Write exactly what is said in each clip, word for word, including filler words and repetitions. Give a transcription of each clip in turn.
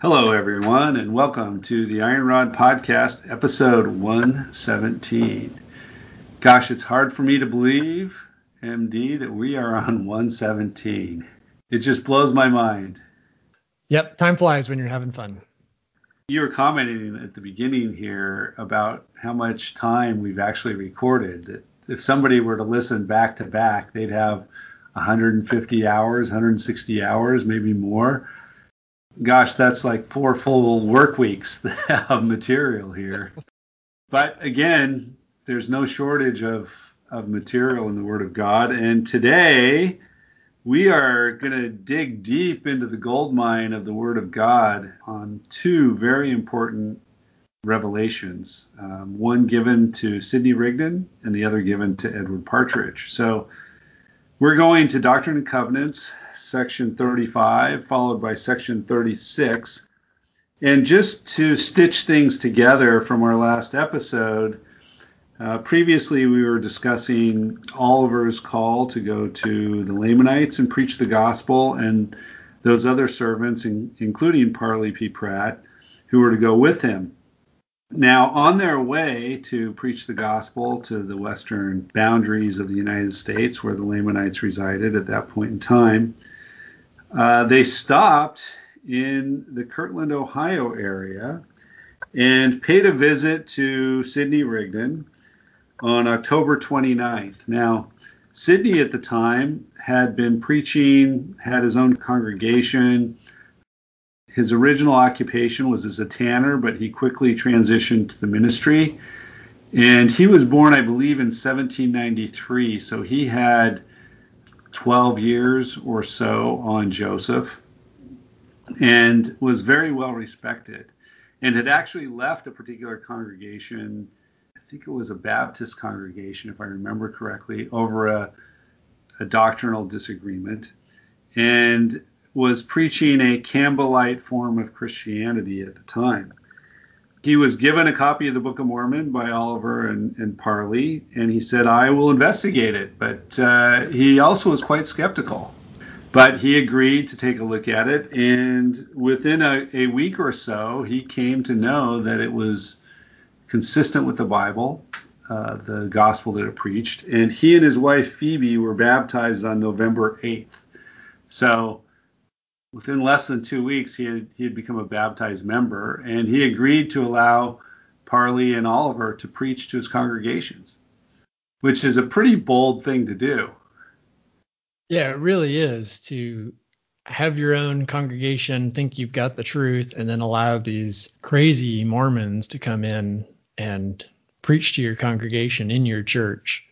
Hello, everyone, and welcome to the Iron Rod Podcast, episode one seventeen. Gosh, it's hard for me to believe, M D, that we are on one seventeen. It just blows my mind. Yep, time flies when you're having fun. You were commenting at the beginning here about how much time we've actually recorded. That if somebody were to listen back to back, they'd have one hundred fifty hours, one hundred sixty hours, maybe more. Gosh, that's like four full work weeks of material here. But again, there's no shortage of, of material in the Word of God. And today we are going to dig deep into the gold mine of the Word of God on two very important revelations, um, one given to Sidney Rigdon and the other given to Edward Partridge. So we're going to Doctrine and Covenants, section thirty-five, followed by section thirty-six. And just to stitch things together from our last episode, uh, previously we were discussing Oliver's call to go to the Lamanites and preach the gospel, and those other servants, in, including Parley P. Pratt, who were to go with him. Now, on their way to preach the gospel to the western boundaries of the United States, where the Lamanites resided at that point in time, uh, they stopped in the Kirtland, Ohio area and paid a visit to Sidney Rigdon on October twenty-ninth. Now, Sidney at the time had been preaching, had his own congregation. His original occupation was as a tanner, but he quickly transitioned to the ministry. And he was born, I believe, in seventeen ninety-three. So he had twelve years or so on Joseph and was very well respected, and had actually left a particular congregation. I think it was a Baptist congregation, if I remember correctly, over a, a doctrinal disagreement, and was preaching a Campbellite form of Christianity at the time. He was given a copy of the Book of Mormon by Oliver and, and Parley, and he said, I will investigate it. But uh, he also was quite skeptical. But he agreed to take a look at it, and within a, a week or so, he came to know that it was consistent with the Bible, uh, the gospel that it preached, and he and his wife Phoebe were baptized on November eighth. So within less than two weeks, he had, he had become a baptized member, and he agreed to allow Parley and Oliver to preach to his congregations, which is a pretty bold thing to do. Yeah, it really is, to have your own congregation, think you've got the truth, and then allow these crazy Mormons to come in and preach to your congregation in your church.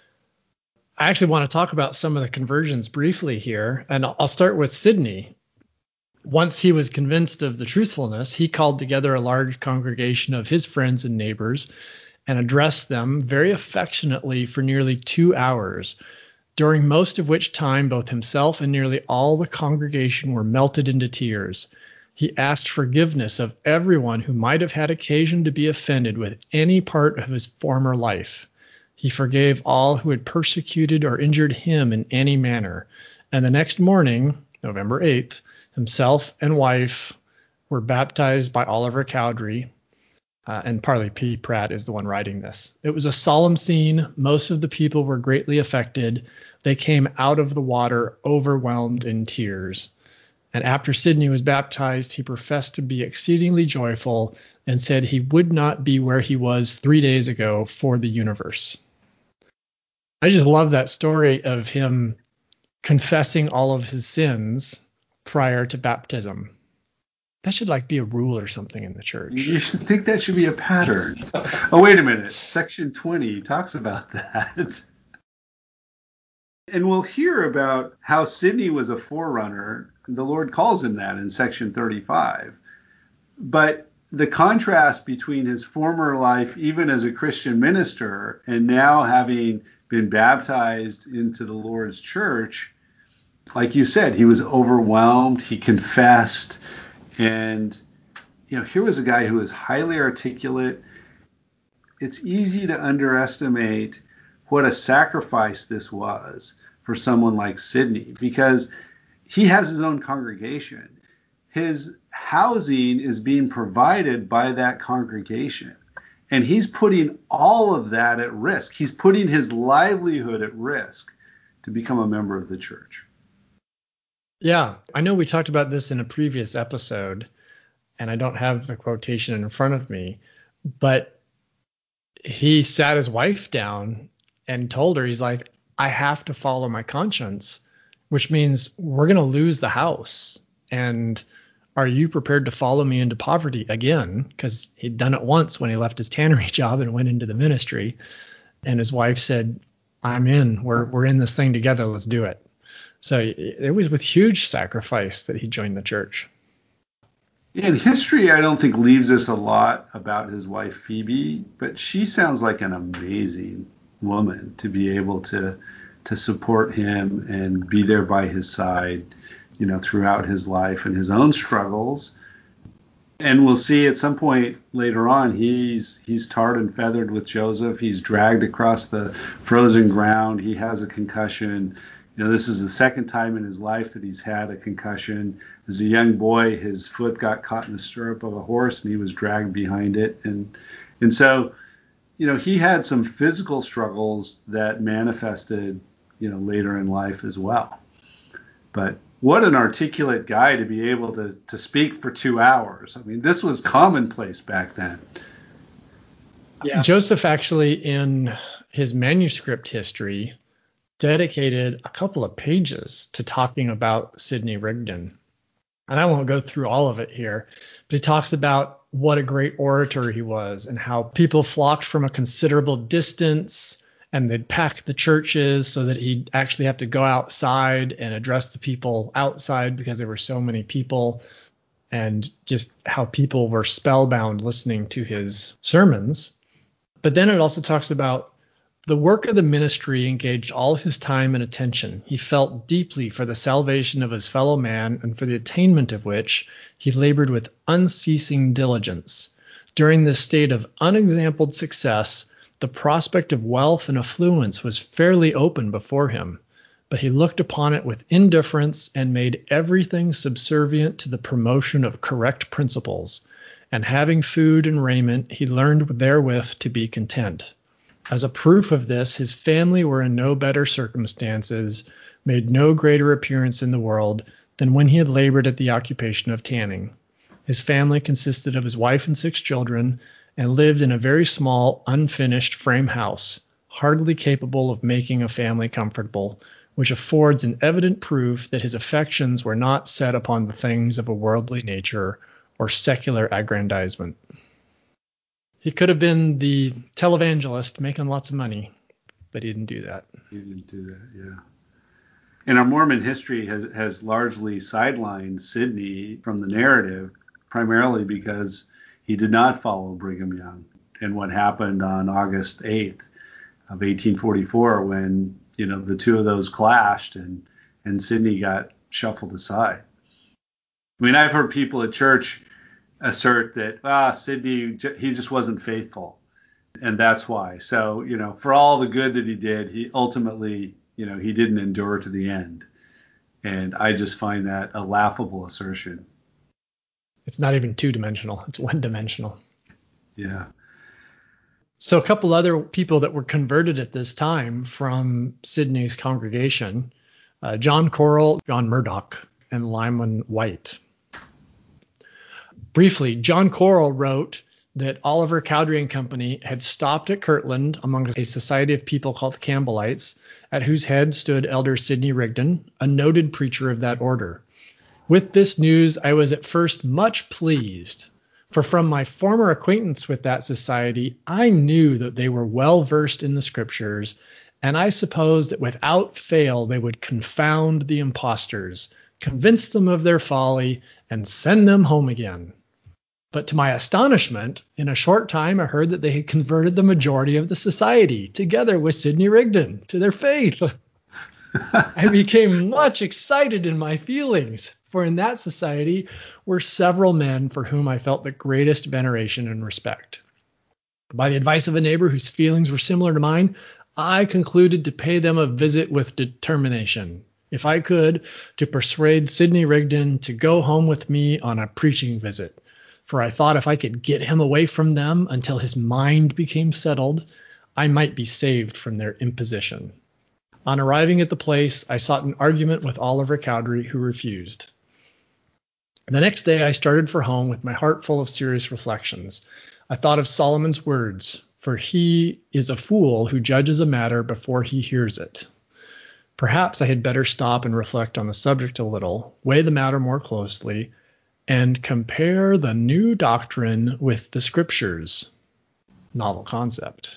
I actually want to talk about some of the conversions briefly here, and I'll start with Sidney. Once he was convinced of the truthfulness, he called together a large congregation of his friends and neighbors and addressed them very affectionately for nearly two hours, during most of which time both himself and nearly all the congregation were melted into tears. He asked forgiveness of everyone who might have had occasion to be offended with any part of his former life. He forgave all who had persecuted or injured him in any manner. And the next morning, November eighth, himself and wife were baptized by Oliver Cowdery, uh, and Parley P. Pratt is the one writing this. It was a solemn scene. Most of the people were greatly affected. They came out of the water overwhelmed in tears. And after Sidney was baptized, he professed to be exceedingly joyful and said he would not be where he was three days ago for the universe. I just love that story of him confessing all of his sins prior to baptism. That should like be a rule or something in the church. You should think that should be a pattern. Oh, wait a minute. Section twenty talks about that. And we'll hear about how Sidney was a forerunner. The Lord calls him that in section thirty-five. But the contrast between his former life, even as a Christian minister, and now having been baptized into the Lord's church, like you said, he was overwhelmed, he confessed, and you know, here was a guy who was highly articulate. It's easy to underestimate what a sacrifice this was for someone like Sidney, because he has his own congregation. his housing is being provided by that congregation. And he's putting all of that at risk. He's putting his livelihood at risk to become a member of the church. Yeah, I know we talked about this in a previous episode, and I don't have the quotation in front of me, but he sat his wife down and told her, he's like, I have to follow my conscience, which means we're going to lose the house. And are you prepared to follow me into poverty again? Because he'd done it once when he left his tannery job and went into the ministry. And his wife said, I'm in. We're we're in this thing together. Let's do it. So it was with huge sacrifice that he joined the church. Yeah, in history, I don't think leaves us a lot about his wife, Phoebe, but she sounds like an amazing woman to be able to to support him and be there by his side, you know, throughout his life and his own struggles. And we'll see at some point later on, he's he's tarred and feathered with Joseph. He's dragged across the frozen ground. He has a concussion. You know, this is the second time in his life that he's had a concussion. As a young boy, his foot got caught in the stirrup of a horse and he was dragged behind it. And and so, you know, he had some physical struggles that manifested, you know, later in life as well. But what an articulate guy to be able to, to speak for two hours. I mean, this was commonplace back then. Yeah. Joseph actually, in his manuscript history, dedicated a couple of pages to talking about Sidney Rigdon. And I won't go through all of it here, but he talks about what a great orator he was and how people flocked from a considerable distance and they'd pack the churches so that he'd actually have to go outside and address the people outside because there were so many people, and just how people were spellbound listening to his sermons. But then it also talks about the work of the ministry engaged all his time and attention. He felt deeply for the salvation of his fellow man, and for the attainment of which he labored with unceasing diligence. During this state of unexampled success, the prospect of wealth and affluence was fairly open before him, but he looked upon it with indifference and made everything subservient to the promotion of correct principles. And having food and raiment, he learned therewith to be content. As a proof of this, his family were in no better circumstances, made no greater appearance in the world than when he had labored at the occupation of tanning. His family consisted of his wife and six children, and lived in a very small, unfinished frame house, hardly capable of making a family comfortable, which affords an evident proof that his affections were not set upon the things of a worldly nature or secular aggrandizement. He could have been the televangelist making lots of money, but he didn't do that. He didn't do that, yeah. And our Mormon history has, has largely sidelined Sidney from the narrative, primarily because he did not follow Brigham Young and what happened on August eighth of eighteen forty-four when, you know, the two of those clashed and, and Sidney got shuffled aside. I mean, I've heard people at church assert that, ah, Sidney, he just wasn't faithful. And that's why. So, you know, for all the good that he did, he ultimately, you know, he didn't endure to the end. And I just find that a laughable assertion. It's not even two-dimensional. It's one-dimensional. Yeah. So a couple other people that were converted at this time from Sidney's congregation, uh, John Corrill, John Murdoch, and Lyman White. Briefly, John Corrill wrote that Oliver Cowdery and Company had stopped at Kirtland among a society of people called Campbellites, at whose head stood Elder Sidney Rigdon, a noted preacher of that order. With this news, I was at first much pleased, for from my former acquaintance with that society, I knew that they were well versed in the scriptures, and I supposed that without fail they would confound the impostors, convince them of their folly, and send them home again. But to my astonishment, in a short time I heard that they had converted the majority of the society, together with Sidney Rigdon, to their faith. I became much excited in my feelings, for in that society were several men for whom I felt the greatest veneration and respect. By the advice of a neighbor whose feelings were similar to mine, I concluded to pay them a visit with determination. if I could, to persuade Sidney Rigdon to go home with me on a preaching visit. For I thought if I could get him away from them until his mind became settled, I might be saved from their imposition. On arriving at the place, I sought an argument with Oliver Cowdery, who refused. The next day I started for home with my heart full of serious reflections. I thought of Solomon's words, for he is a fool who judges a matter before he hears it. Perhaps I had better stop and reflect on the subject a little, weigh the matter more closely, and compare the new doctrine with the scriptures. Novel concept.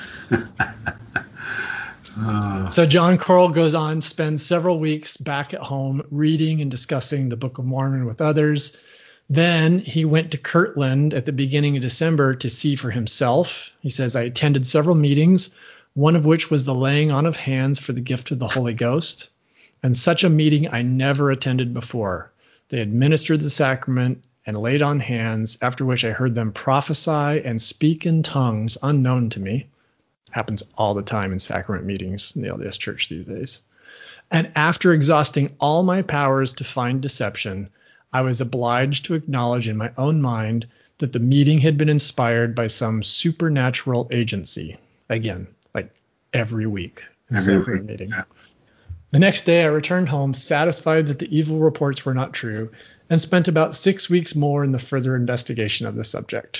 uh. So John Corrill goes on, spends several weeks back at home reading and discussing the Book of Mormon with others. Then he went to Kirtland at the beginning of December to see for himself. He says, I attended several meetings, one of which was the laying on of hands for the gift of the Holy Ghost. And such a meeting I never attended before. They administered the sacrament and laid on hands, after which I heard them prophesy and speak in tongues unknown to me. Happens all the time in sacrament meetings in the L D S Church these days. And after exhausting all my powers to find deception, I was obliged to acknowledge in my own mind that the meeting had been inspired by some supernatural agency. Again, like every week in every sacrament week. meeting. Yeah. The next day I returned home satisfied that the evil reports were not true, and spent about six weeks more in the further investigation of the subject.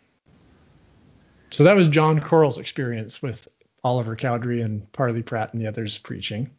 So that was John Corrill's experience with Oliver Cowdery and Parley Pratt and the others preaching.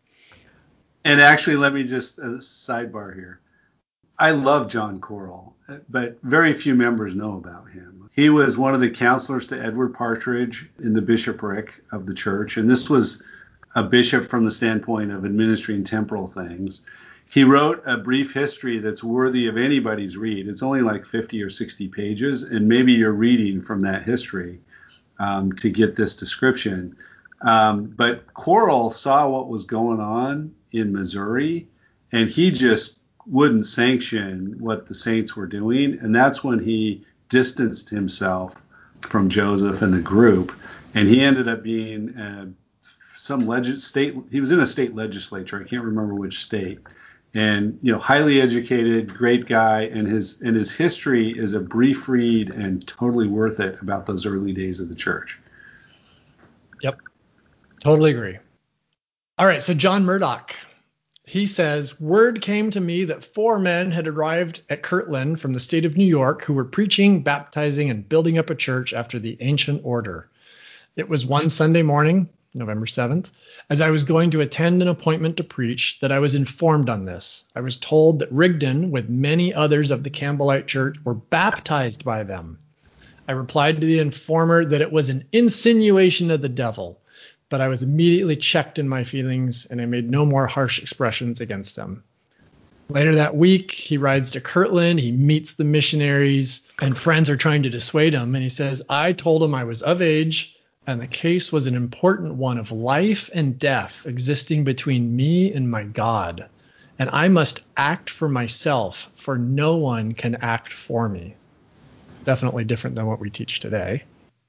And actually, let me just uh, sidebar here. I love John Corrill, but very few members know about him. He was one of the counselors to Edward Partridge in the bishopric of the church, and this was a bishop from the standpoint of administering temporal things. He wrote a brief history that's worthy of anybody's read. It's only like fifty or sixty pages, and maybe you're reading from that history um, to get this description. Um, but Corrill saw what was going on in Missouri, and he just wouldn't sanction what the saints were doing, and that's when he distanced himself from Joseph and the group, and he ended up being uh, some legis- state. He was in a state legislature. I can't remember which state, and you know, highly educated, great guy, and his and his history is a brief read and totally worth it about those early days of the church. Yep, totally agree. All right, so John Murdoch. He says, word came to me that four men had arrived at Kirtland from the state of New York who were preaching, baptizing, and building up a church after the ancient order. It was one Sunday morning, November seventh, as I was going to attend an appointment to preach, that I was informed on this. I was told that Rigdon, with many others of the Campbellite Church, were baptized by them. I replied to the informer that it was an insinuation of the devil, but I was immediately checked in my feelings, and I made no more harsh expressions against them. Later that week, he rides to Kirtland, he meets the missionaries, and friends are trying to dissuade him, and he says, I told him I was of age, and the case was an important one of life and death existing between me and my God, and I must act for myself, for no one can act for me. Definitely different than what we teach today.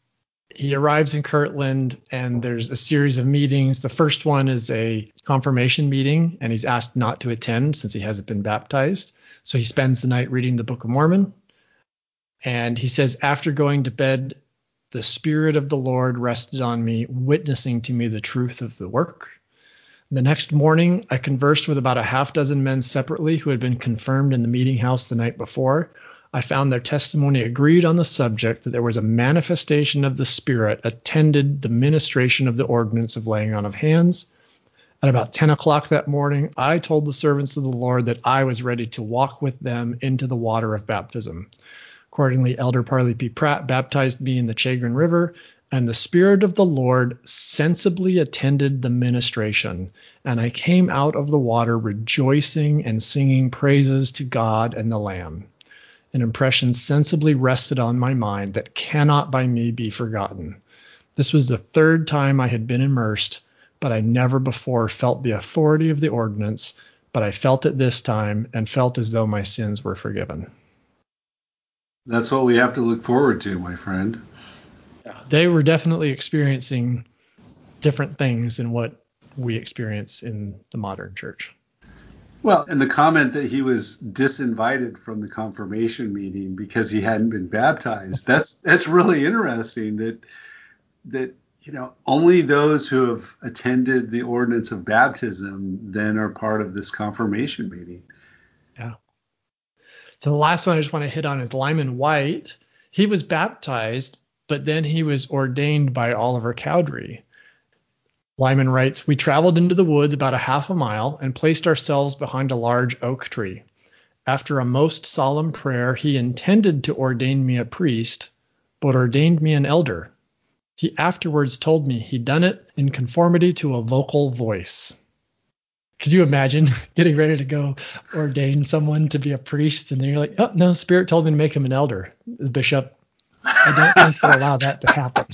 He arrives in Kirtland, and there's a series of meetings. The first one is a confirmation meeting, and he's asked not to attend since he hasn't been baptized. So he spends the night reading the Book of Mormon. And he says, after going to bed, the Spirit of the Lord rested on me, witnessing to me the truth of the work. The next morning, I conversed with about a half dozen men separately who had been confirmed in the meeting house the night before. I found their testimony agreed on the subject that there was a manifestation of the Spirit attended the ministration of the ordinance of laying on of hands. At about ten o'clock that morning, I told the servants of the Lord that I was ready to walk with them into the water of baptism. Accordingly, Elder Parley P. Pratt baptized me in the Chagrin River, and the Spirit of the Lord sensibly attended the ministration, and I came out of the water rejoicing and singing praises to God and the Lamb. An impression sensibly rested on my mind that cannot by me be forgotten. This was the third time I had been immersed, but I never before felt the authority of the ordinance, but I felt it this time and felt as though my sins were forgiven. That's what we have to look forward to, my friend. They were definitely experiencing different things than what we experience in the modern church. Well, and the comment that he was disinvited from the confirmation meeting because he hadn't been baptized, that's that's really interesting that that you know only those who have attended the ordinance of baptism then are part of this confirmation meeting. Yeah. So the last one I just want to hit on is Lyman White. He was baptized, but then he was ordained by Oliver Cowdery. Lyman writes, "We traveled into the woods about a half a mile and placed ourselves behind a large oak tree. After a most solemn prayer, he intended to ordain me a priest, but ordained me an elder. He afterwards told me he'd done it in conformity to a vocal voice." Could you imagine getting ready to go ordain someone to be a priest, and then you're like, "Oh, no, Spirit told me to make him an elder." The bishop, "I don't think we'll allow that to happen."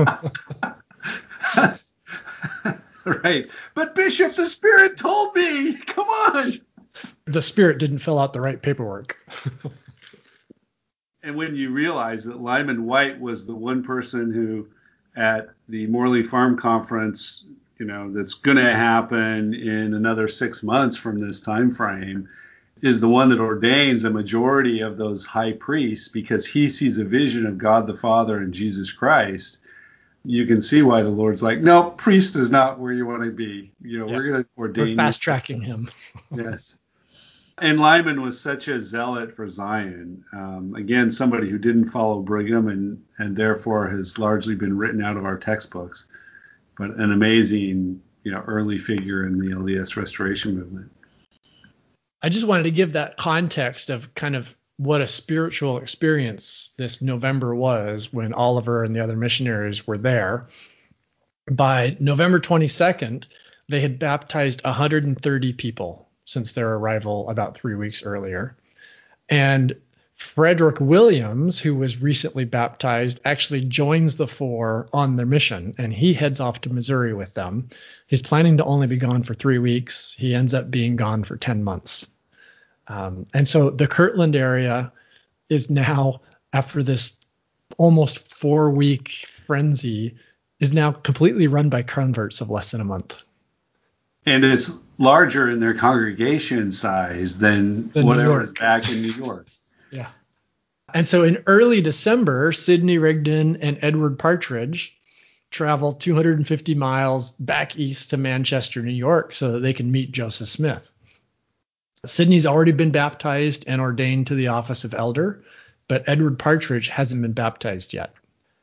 Right. "But Bishop, the Spirit told me. Come on." The Spirit didn't fill out the right paperwork. And when you realize that Lyman White was the one person who, at the Morley Farm Conference, you know, that's going to happen in another six months from this time frame, is the one that ordains a majority of those high priests because he sees a vision of God the Father and Jesus Christ, you can see why the Lord's like, no, priest is not where you want to be. You know, Yeah. we're going to ordain. We're fast tracking him. Yes. And Lyman was such a zealot for Zion. Um, again, somebody who didn't follow Brigham and, and therefore has largely been written out of our textbooks, but an amazing, you know, early figure in the L D S Restoration movement. I just wanted to give that context of kind of what a spiritual experience this November was when Oliver and the other missionaries were there. By November twenty-second, they had baptized one hundred thirty people since their arrival about three weeks earlier. And Frederick Williams, who was recently baptized, actually joins the four on their mission, and he heads off to Missouri with them. He's planning to only be gone for three weeks. He ends up being gone for ten months. Um, and so the Kirtland area is now, after this almost four-week frenzy, is now completely run by converts of less than a month. And it's larger in their congregation size than Than whatever is back in New York. Yeah. And so in early December, Sidney Rigdon and Edward Partridge travel two hundred fifty miles back east to Manchester, New York, so that they can meet Joseph Smith. Sidney's already been baptized and ordained to the office of elder, but Edward Partridge hasn't been baptized yet.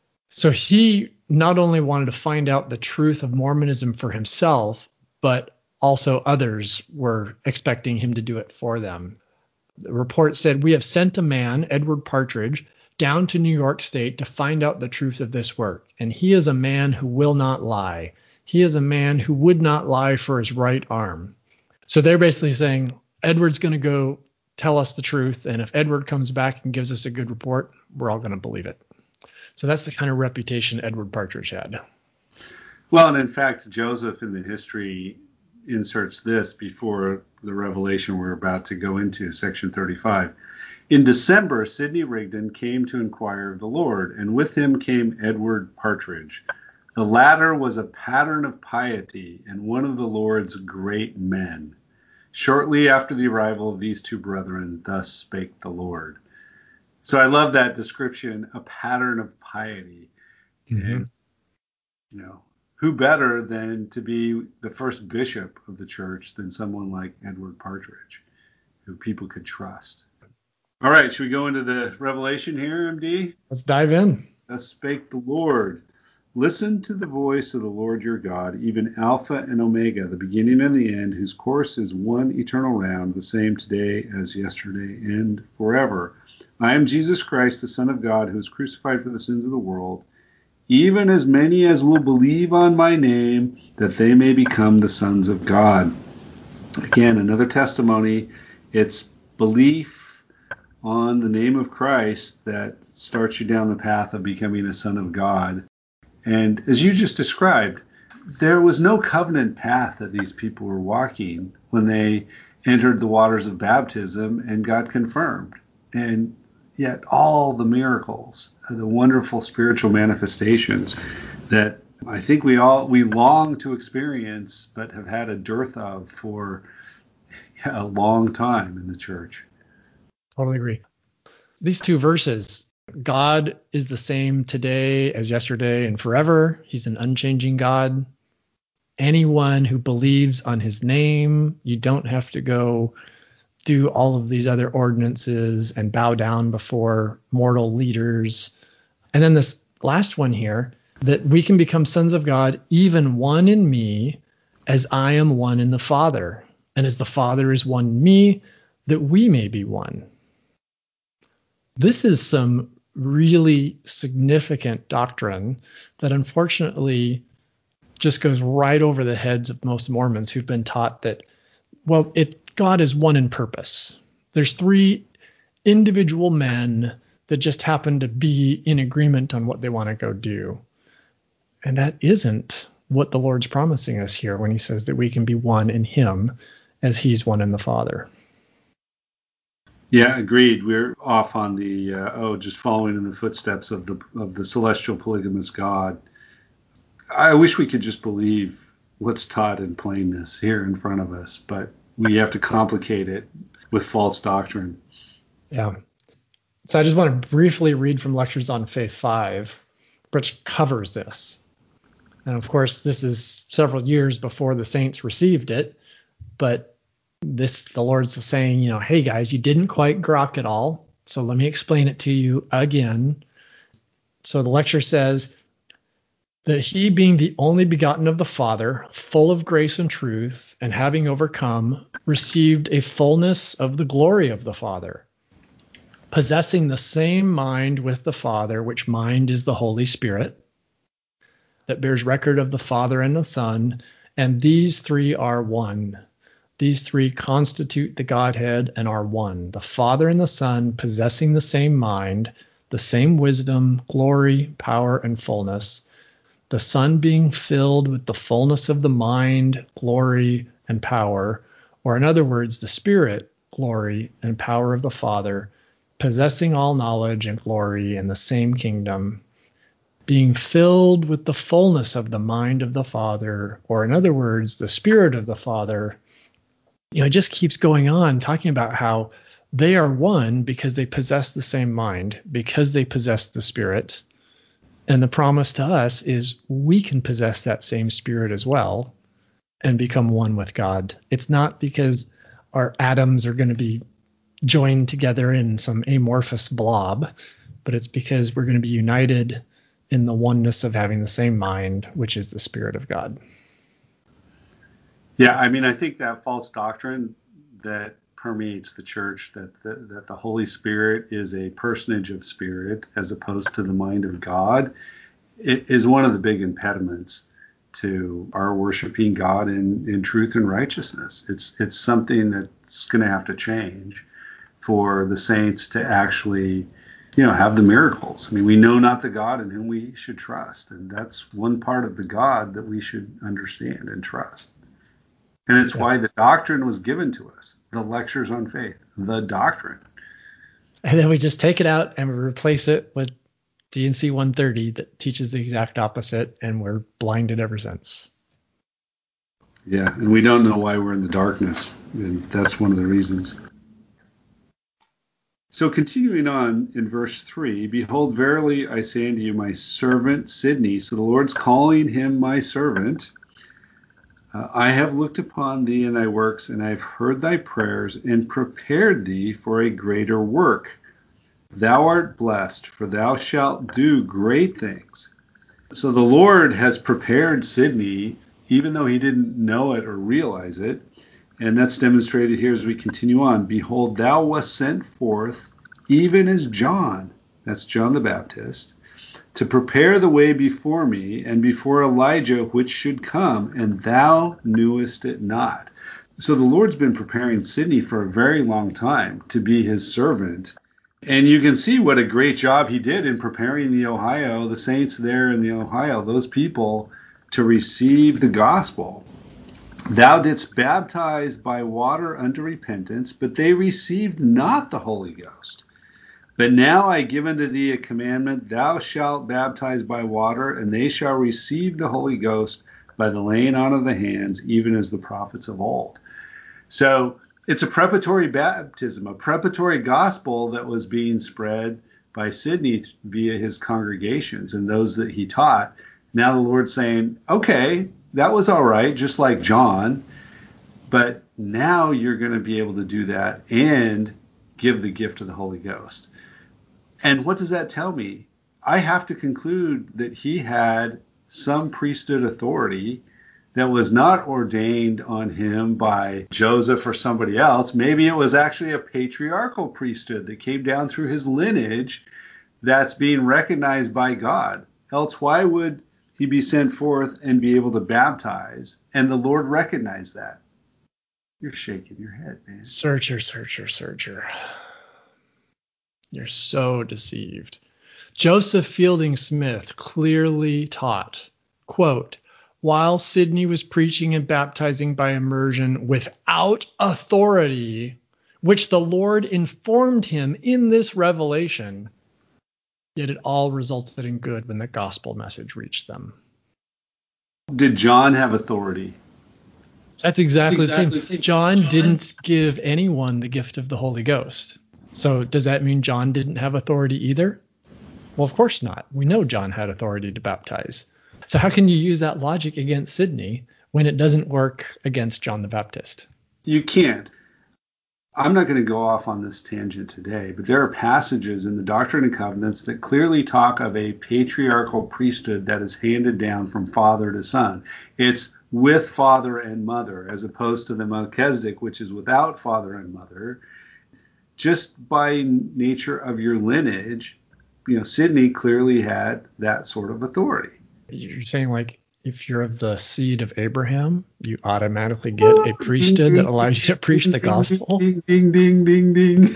So he not only wanted to find out the truth of Mormonism for himself, but also others were expecting him to do it for them. The report said, "We have sent a man, Edward Partridge, down to New York State to find out the truth of this work. And he is a man who will not lie. He is a man who would not lie for his right arm." So they're basically saying, Edward's going to go tell us the truth. And if Edward comes back and gives us a good report, we're all going to believe it. So that's the kind of reputation Edward Partridge had. Well, and in fact, Joseph in the history inserts this before the revelation we're about to go into, section thirty-five. "In December, Sidney Rigdon came to inquire of the Lord, and with him came Edward Partridge. The latter was a pattern of piety and one of the Lord's great men. Shortly after the arrival of these two brethren, thus spake the Lord." So I love that description, a pattern of piety. Mm-hmm. And, you know, who better than to be the first bishop of the church than someone like Edward Partridge, who people could trust. All right, should we go into the revelation here, M D? Let's dive in. Thus spake the Lord. "Listen to the voice of the Lord your God, even Alpha and Omega, the beginning and the end, whose course is one eternal round, the same today as yesterday and forever. I am Jesus Christ, the Son of God, who is crucified for the sins of the world, even as many as will believe on my name, that they may become the sons of God." Again, another testimony. It's belief on the name of Christ that starts you down the path of becoming a son of God. And as you just described, there was no covenant path that these people were walking when they entered the waters of baptism and got confirmed. And yet all the miracles, the wonderful spiritual manifestations that I think we all we long to experience but have had a dearth of for a long time in the church. Totally agree. These two verses, God is the same today as yesterday and forever. He's an unchanging God. Anyone who believes on his name, you don't have to go do all of these other ordinances and bow down before mortal leaders. And then this last one here, that we can become sons of God, even one in me, as I am one in the Father, and as the Father is one in me, that we may be one. This is some really significant doctrine that unfortunately just goes right over the heads of most Mormons who've been taught that, well, it God is one in purpose. There's three individual men that just happen to be in agreement on what they want to go do. And that isn't what the Lord's promising us here when he says that we can be one in him as he's one in the Father. Yeah, agreed. We're off on the, uh, oh, just following in the footsteps of the of the celestial polygamous God. I wish we could just believe what's taught in plainness here in front of us, but we have to complicate it with false doctrine. Yeah. So I just want to briefly read from Lectures on Faith five, which covers this. And of course, this is several years before the saints received it, but this, the Lord's saying, you know, hey guys, you didn't quite grok it all. So let me explain it to you again. So the lecture says that he, being the only begotten of the Father, full of grace and truth, and having overcome, received a fullness of the glory of the Father, possessing the same mind with the Father, which mind is the Holy Spirit, that bears record of the Father and the Son, and these three are one. These three constitute the Godhead and are one. The Father and the Son possessing the same mind, the same wisdom, glory, power, and fullness. The Son being filled with the fullness of the mind, glory, and power, or in other words, the Spirit, glory, and power of the Father, possessing all knowledge and glory in the same kingdom, being filled with the fullness of the mind of the Father, or in other words, the Spirit of the Father. You know, it just keeps going on talking about how they are one because they possess the same mind, because they possess the Spirit. And the promise to us is we can possess that same Spirit as well and become one with God. It's not because our atoms are going to be joined together in some amorphous blob, but it's because we're going to be united in the oneness of having the same mind, which is the Spirit of God. Yeah, I mean, I think that false doctrine that permeates the church, that the, that the Holy Spirit is a personage of spirit as opposed to the mind of God, it is one of the big impediments to our worshiping God in, in truth and righteousness. It's it's something that's going to have to change for the saints to actually, you know, have the miracles. I mean, we know not the God in whom we should trust, and that's one part of the God that we should understand and trust. And it's yeah. why the doctrine was given to us, the Lectures on Faith, the doctrine. And then we just take it out and we replace it with D and C one thirty that teaches the exact opposite, and we're blinded ever since. Yeah, and we don't know why we're in the darkness, and that's one of the reasons. So continuing on in verse three, behold, verily I say unto you, my servant Sidney. So the Lord's calling him my servant. Uh, I have looked upon thee and thy works, and I have heard thy prayers, and prepared thee for a greater work. Thou art blessed, for thou shalt do great things. So the Lord has prepared Sidney, even though he didn't know it or realize it. And that's demonstrated here as we continue on. Behold, thou wast sent forth, even as John, that's John the Baptist, to prepare the way before me and before Elijah, which should come, and thou knewest it not. So the Lord's been preparing Sidney for a very long time to be his servant. And you can see what a great job he did in preparing the Ohio, the saints there in the Ohio, those people to receive the gospel. Thou didst baptize by water unto repentance, but they received not the Holy Ghost. But now I give unto thee a commandment, thou shalt baptize by water, and they shall receive the Holy Ghost by the laying on of the hands, even as the prophets of old. So It's a preparatory baptism, a preparatory gospel that was being spread by Sidney via his congregations and those that he taught. Now the Lord's saying, okay, that was all right, just like John, but now you're going to be able to do that and give the gift of the Holy Ghost. And what does that tell me? I have to conclude that he had some priesthood authority that was not ordained on him by Joseph or somebody else. Maybe it was actually a patriarchal priesthood that came down through his lineage that's being recognized by God. Else, why would he be sent forth and be able to baptize? And the Lord recognized that. You're shaking your head, man. Searcher, searcher, searcher. You're so deceived. Joseph Fielding Smith clearly taught, quote, while Sidney was preaching and baptizing by immersion without authority, which the Lord informed him in this revelation, yet it all resulted in good when the gospel message reached them. Did John have authority? That's exactly, That's exactly the same. John, John didn't give anyone the gift of the Holy Ghost. So does that mean John didn't have authority either? Well, of course not. We know John had authority to baptize. So how can you use that logic against Sidney when it doesn't work against John the Baptist? You can't. I'm not going to go off on this tangent today, but there are passages in the Doctrine and Covenants that clearly talk of a patriarchal priesthood that is handed down from father to son. It's with father and mother, as opposed to the Melchizedek, which is without father and mother. Just by nature of your lineage, you know, Sidney clearly had that sort of authority. You're saying, like, if you're of the seed of Abraham, you automatically get a priesthood that allows you to preach the gospel? Ding, ding, ding, ding, ding.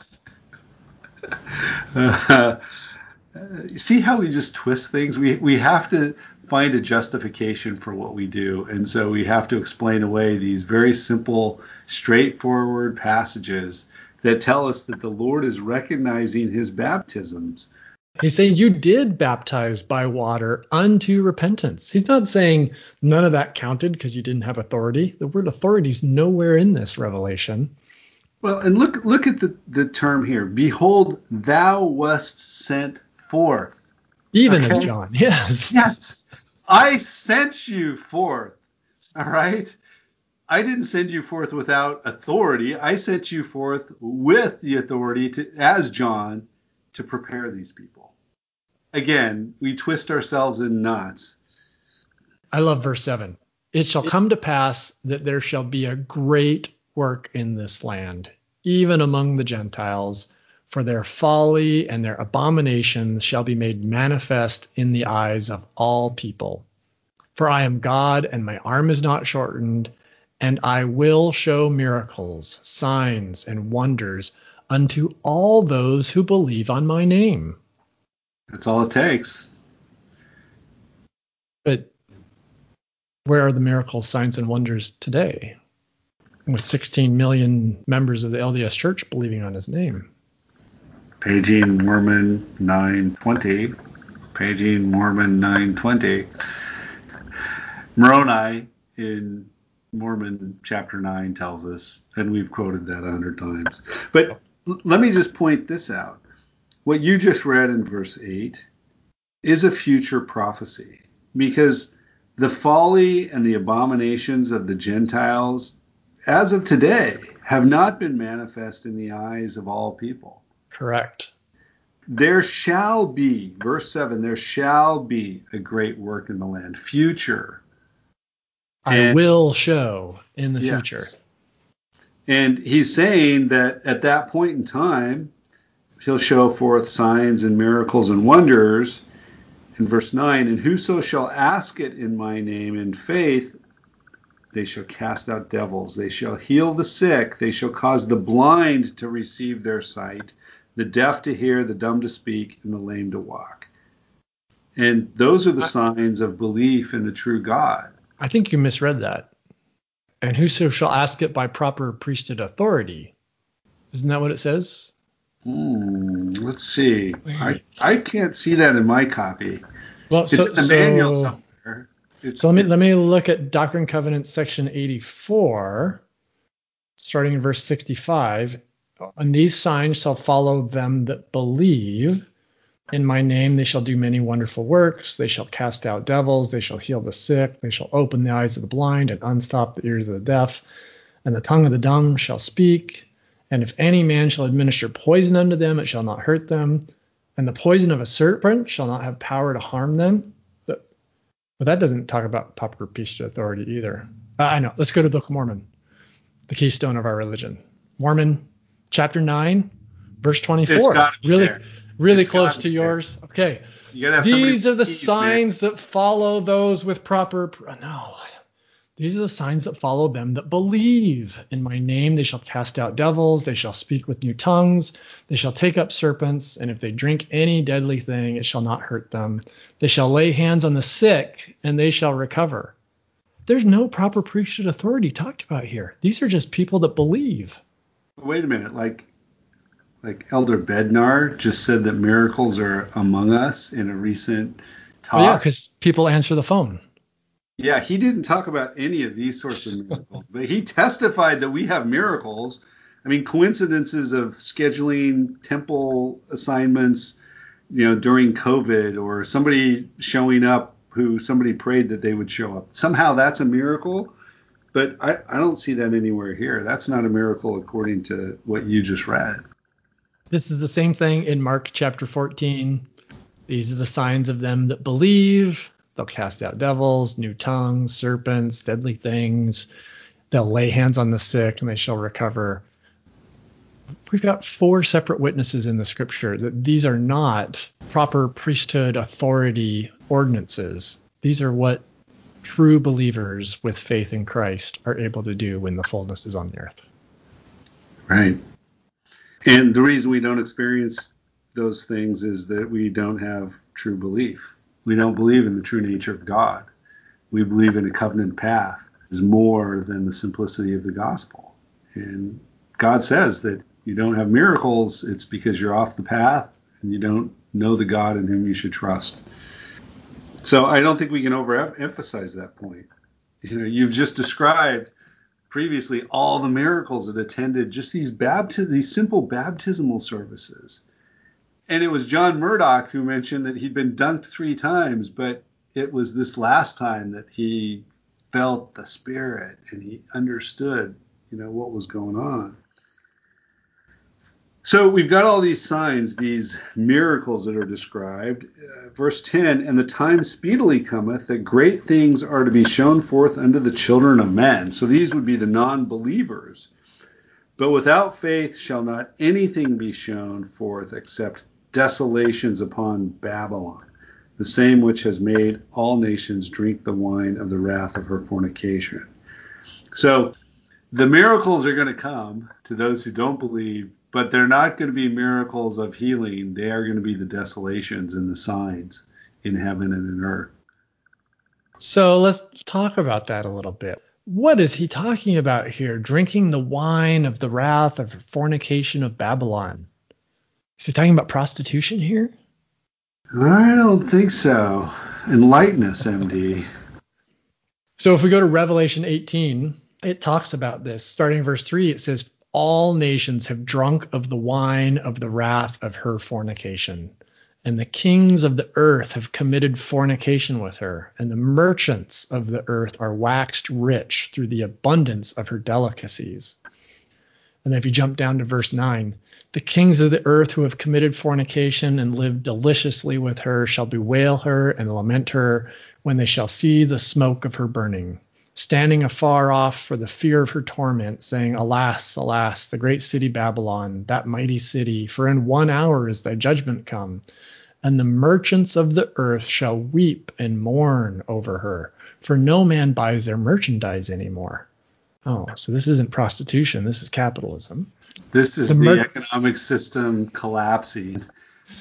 uh, see how we just twist things? We we have to find a justification for what we do, and so we have to explain away these very simple, straightforward passages that tell us that the Lord is recognizing his baptisms. He's saying you did baptize by water unto repentance. He's not saying none of that counted because you didn't have authority. The word authority is nowhere in this revelation. Well, and look look at the, the term here. Behold, thou wast sent forth. Even okay? as John, yes. Yes. I sent you forth. All right? I didn't send you forth without authority. I sent you forth with the authority to, as John, to prepare these people. Again, we twist ourselves in knots. I love verse seven. It shall come to pass that there shall be a great work in this land, even among the Gentiles, for their folly and their abominations shall be made manifest in the eyes of all people. For I am God, and my arm is not shortened, and I will show miracles, signs, and wonders unto all those who believe on my name. That's all it takes. But where are the miracles, signs, and wonders today? With sixteen million members of the L D S Church believing on his name. Paging Mormon nine twenty. Paging Mormon nine twenty. Moroni in Mormon chapter nine tells us, and we've quoted that a hundred times. But let me just point this out. What you just read in verse eight is a future prophecy, because the folly and the abominations of the Gentiles, as of today, have not been manifest in the eyes of all people. Correct. There shall be, verse seven, there shall be a great work in the land, future. I and, will show in the yes. future. And he's saying that at that point in time, he'll show forth signs and miracles and wonders. In verse nine, and whoso shall ask it in my name in faith, they shall cast out devils. They shall heal the sick. They shall cause the blind to receive their sight, the deaf to hear, the dumb to speak, and the lame to walk. And those are the signs of belief in the true God. I think you misread that. And whoso shall ask it by proper priesthood authority. Isn't that what it says? Hmm, let's see. I, I can't see that in my copy. Well, it's so, in the so, manual somewhere. It's, so let me it's, let me look at Doctrine and Covenants section eighty-four. starting in verse sixty-five, and these signs shall follow them that believe. In my name they shall do many wonderful works. They shall cast out devils. They shall heal the sick. They shall open the eyes of the blind and unstop the ears of the deaf. And the tongue of the dumb shall speak. And if any man shall administer poison unto them, it shall not hurt them. And the poison of a serpent shall not have power to harm them. But, but that doesn't talk about proper priesthood authority either. Uh, I know. Let's go to the Book of Mormon, the keystone of our religion. Mormon, chapter nine, verse twenty-four. It's gotta be really, there. really It's close gotta to be yours. there. Okay. You gotta have These are the keys, signs man. that follow those with proper. No. These are the signs that follow them that believe. In my name they shall cast out devils, they shall speak with new tongues, they shall take up serpents, and if they drink any deadly thing, it shall not hurt them. They shall lay hands on the sick, and they shall recover. There's no proper priesthood authority talked about here. These are just people that believe. Wait a minute, like like Elder Bednar just said that miracles are among us in a recent talk. Well, yeah, because people answer the phone. Yeah, he didn't talk about any of these sorts of miracles, but he testified that we have miracles. I mean, coincidences of scheduling temple assignments, you know, during COVID, or somebody showing up who somebody prayed that they would show up. Somehow that's a miracle, but I, I don't see that anywhere here. That's not a miracle according to what you just read. This is the same thing in Mark chapter fourteen. These are the signs of them that believe. They'll cast out devils, new tongues, serpents, deadly things. They'll lay hands on the sick and they shall recover. We've got four separate witnesses in the scripture that these are not proper priesthood authority ordinances. These are what true believers with faith in Christ are able to do when the fullness is on the earth. Right. And the reason we don't experience those things is that we don't have true belief. We don't believe in the true nature of God. We believe in a covenant path is more than the simplicity of the gospel. And God says that you don't have miracles, it's because you're off the path and you don't know the God in whom you should trust. So I don't think we can overemphasize that point. You know, you've just described previously all the miracles that attended just these bapti- these simple baptismal services. And it was John Murdoch who mentioned that he'd been dunked three times, but it was this last time that he felt the Spirit and he understood, you know, what was going on. So we've got all these signs, these miracles that are described. Uh, verse ten, and the time speedily cometh that great things are to be shown forth unto the children of men. So these would be the non-believers. But without faith shall not anything be shown forth except desolations upon Babylon, the same which has made all nations drink the wine of the wrath of her fornication. So the miracles are going to come to those who don't believe, but they're not going to be miracles of healing. They are going to be the desolations and the signs in heaven and in earth. So let's talk about that a little bit. What is he talking about here? Drinking the wine of the wrath of fornication of Babylon. Is he talking about prostitution here? I don't think so. Enlighten us, M D. So if we go to Revelation eighteen, it talks about this. Starting in verse three, it says, all nations have drunk of the wine of the wrath of her fornication. And the kings of the earth have committed fornication with her. And the merchants of the earth are waxed rich through the abundance of her delicacies. And then if you jump down to verse nine, the kings of the earth who have committed fornication and lived deliciously with her shall bewail her and lament her when they shall see the smoke of her burning, standing afar off for the fear of her torment, saying, alas, alas, the great city Babylon, that mighty city, for in one hour is thy judgment come. And the merchants of the earth shall weep and mourn over her, for no man buys their merchandise anymore. Oh, so this isn't prostitution. This is capitalism. This is the, the mer- economic system collapsing.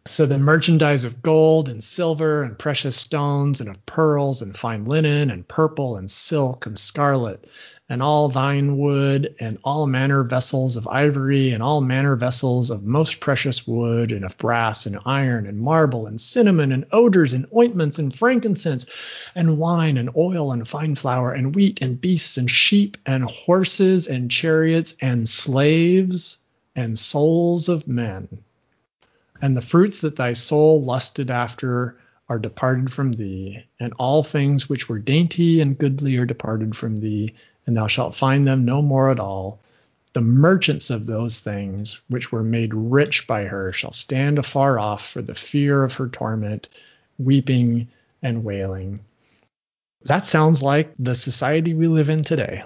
So the merchandise of gold and silver and precious stones and of pearls and fine linen and purple and silk and scarlet and all thine wood and all manner vessels of ivory and all manner vessels of most precious wood and of brass and iron and marble and cinnamon and odors and ointments and frankincense and wine and oil and fine flour and wheat and beasts and sheep and horses and chariots and slaves and souls of men. And the fruits that thy soul lusted after are departed from thee, and all things which were dainty and goodly are departed from thee, and thou shalt find them no more at all. The merchants of those things which were made rich by her shall stand afar off for the fear of her torment, weeping and wailing. That sounds like the society we live in today.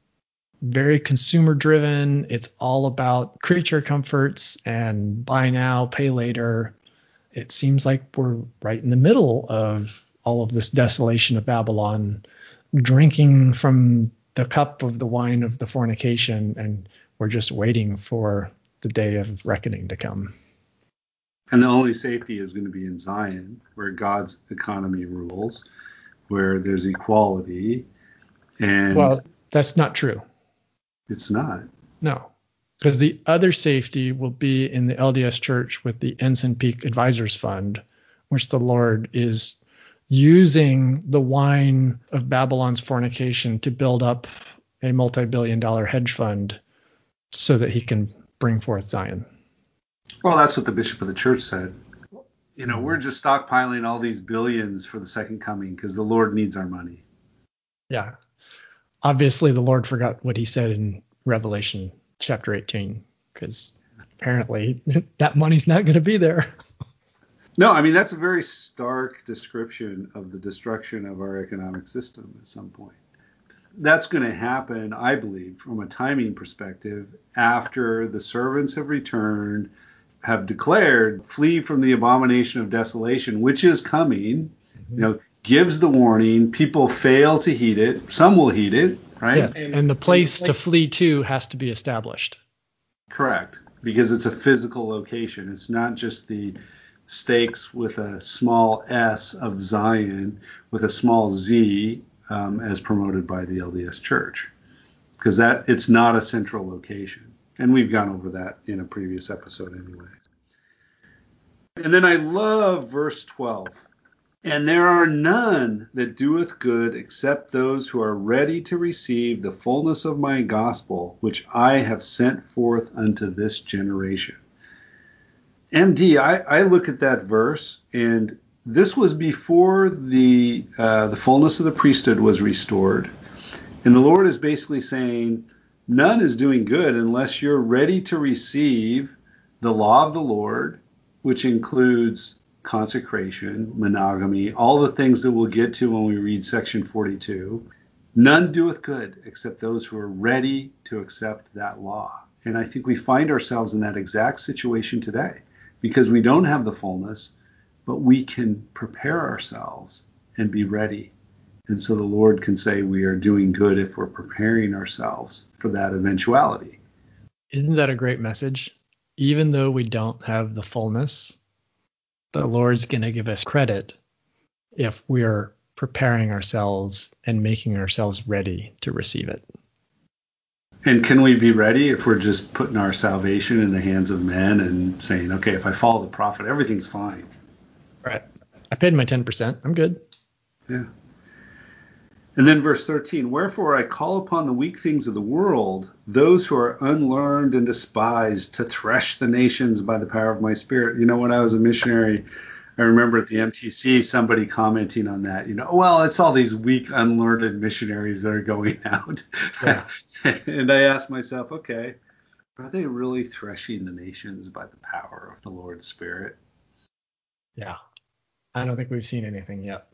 Very consumer driven. It's all about creature comforts and buy now, pay later. It seems like we're right in the middle of all of this desolation of Babylon, drinking from the cup of the wine of the fornication, and we're just waiting for the day of reckoning to come. And the only safety is going to be in Zion, where God's economy rules, where there's equality. And well, that's not true. It's not. No, because the other safety will be in the L D S Church with the Ensign Peak Advisors Fund, which the Lord is using the wine of Babylon's fornication to build up a multi-billion dollar hedge fund so that he can bring forth Zion. Well, that's what the bishop of the church said. You know, we're just stockpiling all these billions for the second coming because the Lord needs our money. Yeah. Obviously, the Lord forgot what he said in Revelation chapter eighteen, because apparently that money's not going to be there. No, I mean, that's a very stark description of the destruction of our economic system at some point. That's going to happen, I believe, from a timing perspective, after the servants have returned, have declared, flee from the abomination of desolation, which is coming, mm-hmm. you know, gives the warning. People fail to heed it. Some will heed it, right? Yeah. And, and the place and the, to flee to has to be established. Correct, because it's a physical location. It's not just the stakes with a small s of Zion with a small z um, as promoted by the L D S Church, because that it's not a central location. And we've gone over that in a previous episode anyway. And then I love verse twelve. And there are none that doeth good except those who are ready to receive the fullness of my gospel, which I have sent forth unto this generation. M D, I, I look at that verse, and this was before the uh, the fullness of the priesthood was restored. And the Lord is basically saying, none is doing good unless you're ready to receive the law of the Lord, which includes consecration, monogamy, all the things that we'll get to when we read section forty-two. None doeth good except those who are ready to accept that law. And I think we find ourselves in that exact situation today because we don't have the fullness, but we can prepare ourselves and be ready. And so the Lord can say we are doing good if we're preparing ourselves for that eventuality. Isn't that a great message? Even though we don't have the fullness, the Lord's going to give us credit if we're preparing ourselves and making ourselves ready to receive it. And can we be ready if we're just putting our salvation in the hands of men and saying, okay, if I follow the prophet, everything's fine? Right. I paid my ten percent. I'm good. Yeah. And then verse thirteen, wherefore I call upon the weak things of the world, those who are unlearned and despised, to thresh the nations by the power of my spirit. You know, when I was a missionary, I remember at the M T C somebody commenting on that, you know, well, it's all these weak, unlearned missionaries that are going out. Yeah. And I asked myself, okay, are they really threshing the nations by the power of the Lord's Spirit? Yeah. I don't think we've seen anything yet.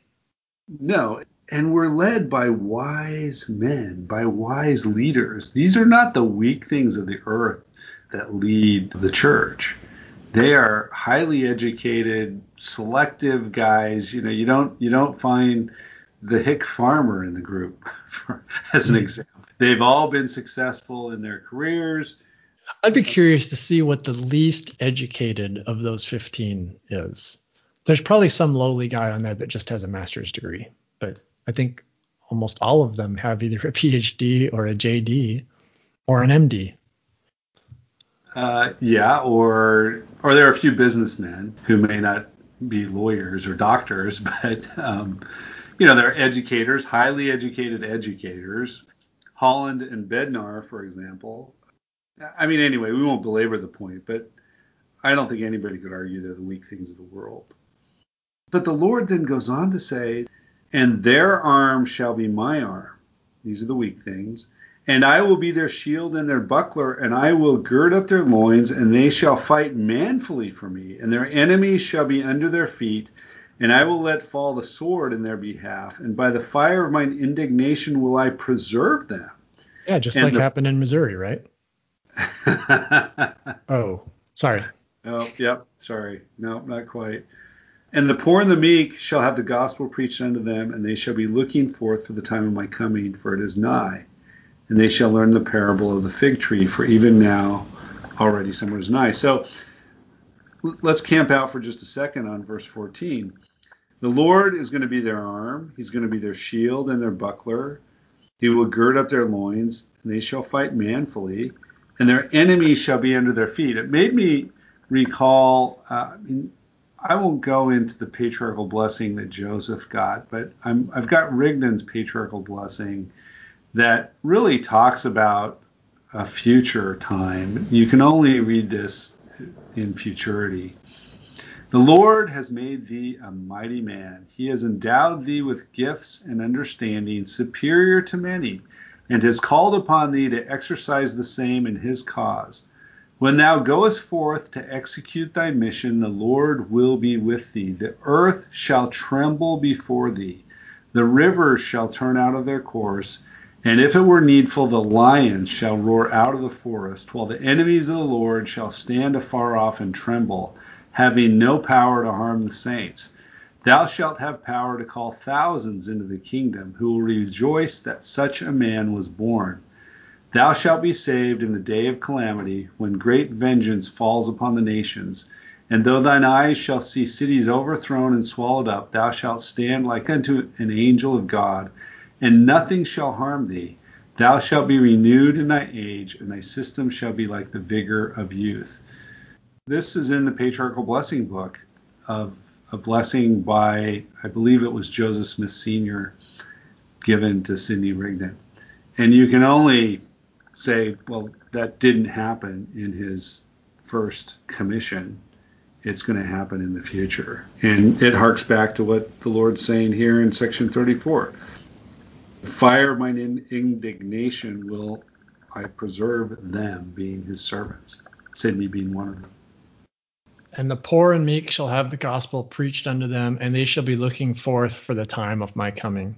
No. And we're led by wise men, by wise leaders. These are not the weak things of the earth that lead the church. They are highly educated, selective guys. You know, you don't you don't find the hick farmer in the group, for, as an example. They've all been successful in their careers. I'd be curious to see what the least educated of those fifteen is. There's probably some lowly guy on there that just has a master's degree, but I think almost all of them have either a PhD or a J D or an M D. Uh, yeah, or or there are a few businessmen who may not be lawyers or doctors, but um, you know, they're educators, highly educated educators. Holland and Bednar, for example. I mean, anyway, we won't belabor the point, but I don't think anybody could argue they're the weak things of the world. But the Lord then goes on to say, and their arm shall be my arm. These are the weak things. And I will be their shield and their buckler, and I will gird up their loins, and they shall fight manfully for me, and their enemies shall be under their feet, and I will let fall the sword in their behalf, and by the fire of mine indignation will I preserve them. Yeah, just and like the... happened in Missouri, right? Oh, sorry. Oh, yep, sorry. No, not quite. And the poor and the meek shall have the gospel preached unto them, and they shall be looking forth for the time of my coming, for it is nigh. And they shall learn the parable of the fig tree, for even now already summer is nigh. So let's camp out for just a second on verse fourteen. The Lord is going to be their arm. He's going to be their shield and their buckler. He will gird up their loins, and they shall fight manfully, and their enemies shall be under their feet. It made me recall, uh, I mean, I won't go into the patriarchal blessing that Joseph got, but I'm, I've got Rignan's patriarchal blessing that really talks about a future time. You can only read this in futurity. The Lord has made thee a mighty man. He has endowed thee with gifts and understanding superior to many, and has called upon thee to exercise the same in his cause. When thou goest forth to execute thy mission, the Lord will be with thee. The earth shall tremble before thee. The rivers shall turn out of their course. And if it were needful, the lions shall roar out of the forest, while the enemies of the Lord shall stand afar off and tremble, having no power to harm the saints. Thou shalt have power to call thousands into the kingdom, who will rejoice that such a man was born. Thou shalt be saved in the day of calamity, when great vengeance falls upon the nations. And though thine eyes shall see cities overthrown and swallowed up, thou shalt stand like unto an angel of God, and nothing shall harm thee. Thou shalt be renewed in thy age, and thy system shall be like the vigor of youth. This is in the Patriarchal Blessing book of a blessing by, I believe it was Joseph Smith Senior, given to Sidney Rigdon. And you can only say, well, that didn't happen in his first commission. It's going to happen in the future. And it harks back to what the Lord's saying here in section thirty-four. The fire of mine indignation will I preserve them, being his servants. Sidney being one of them. And the poor and meek shall have the gospel preached unto them, and they shall be looking forth for the time of my coming.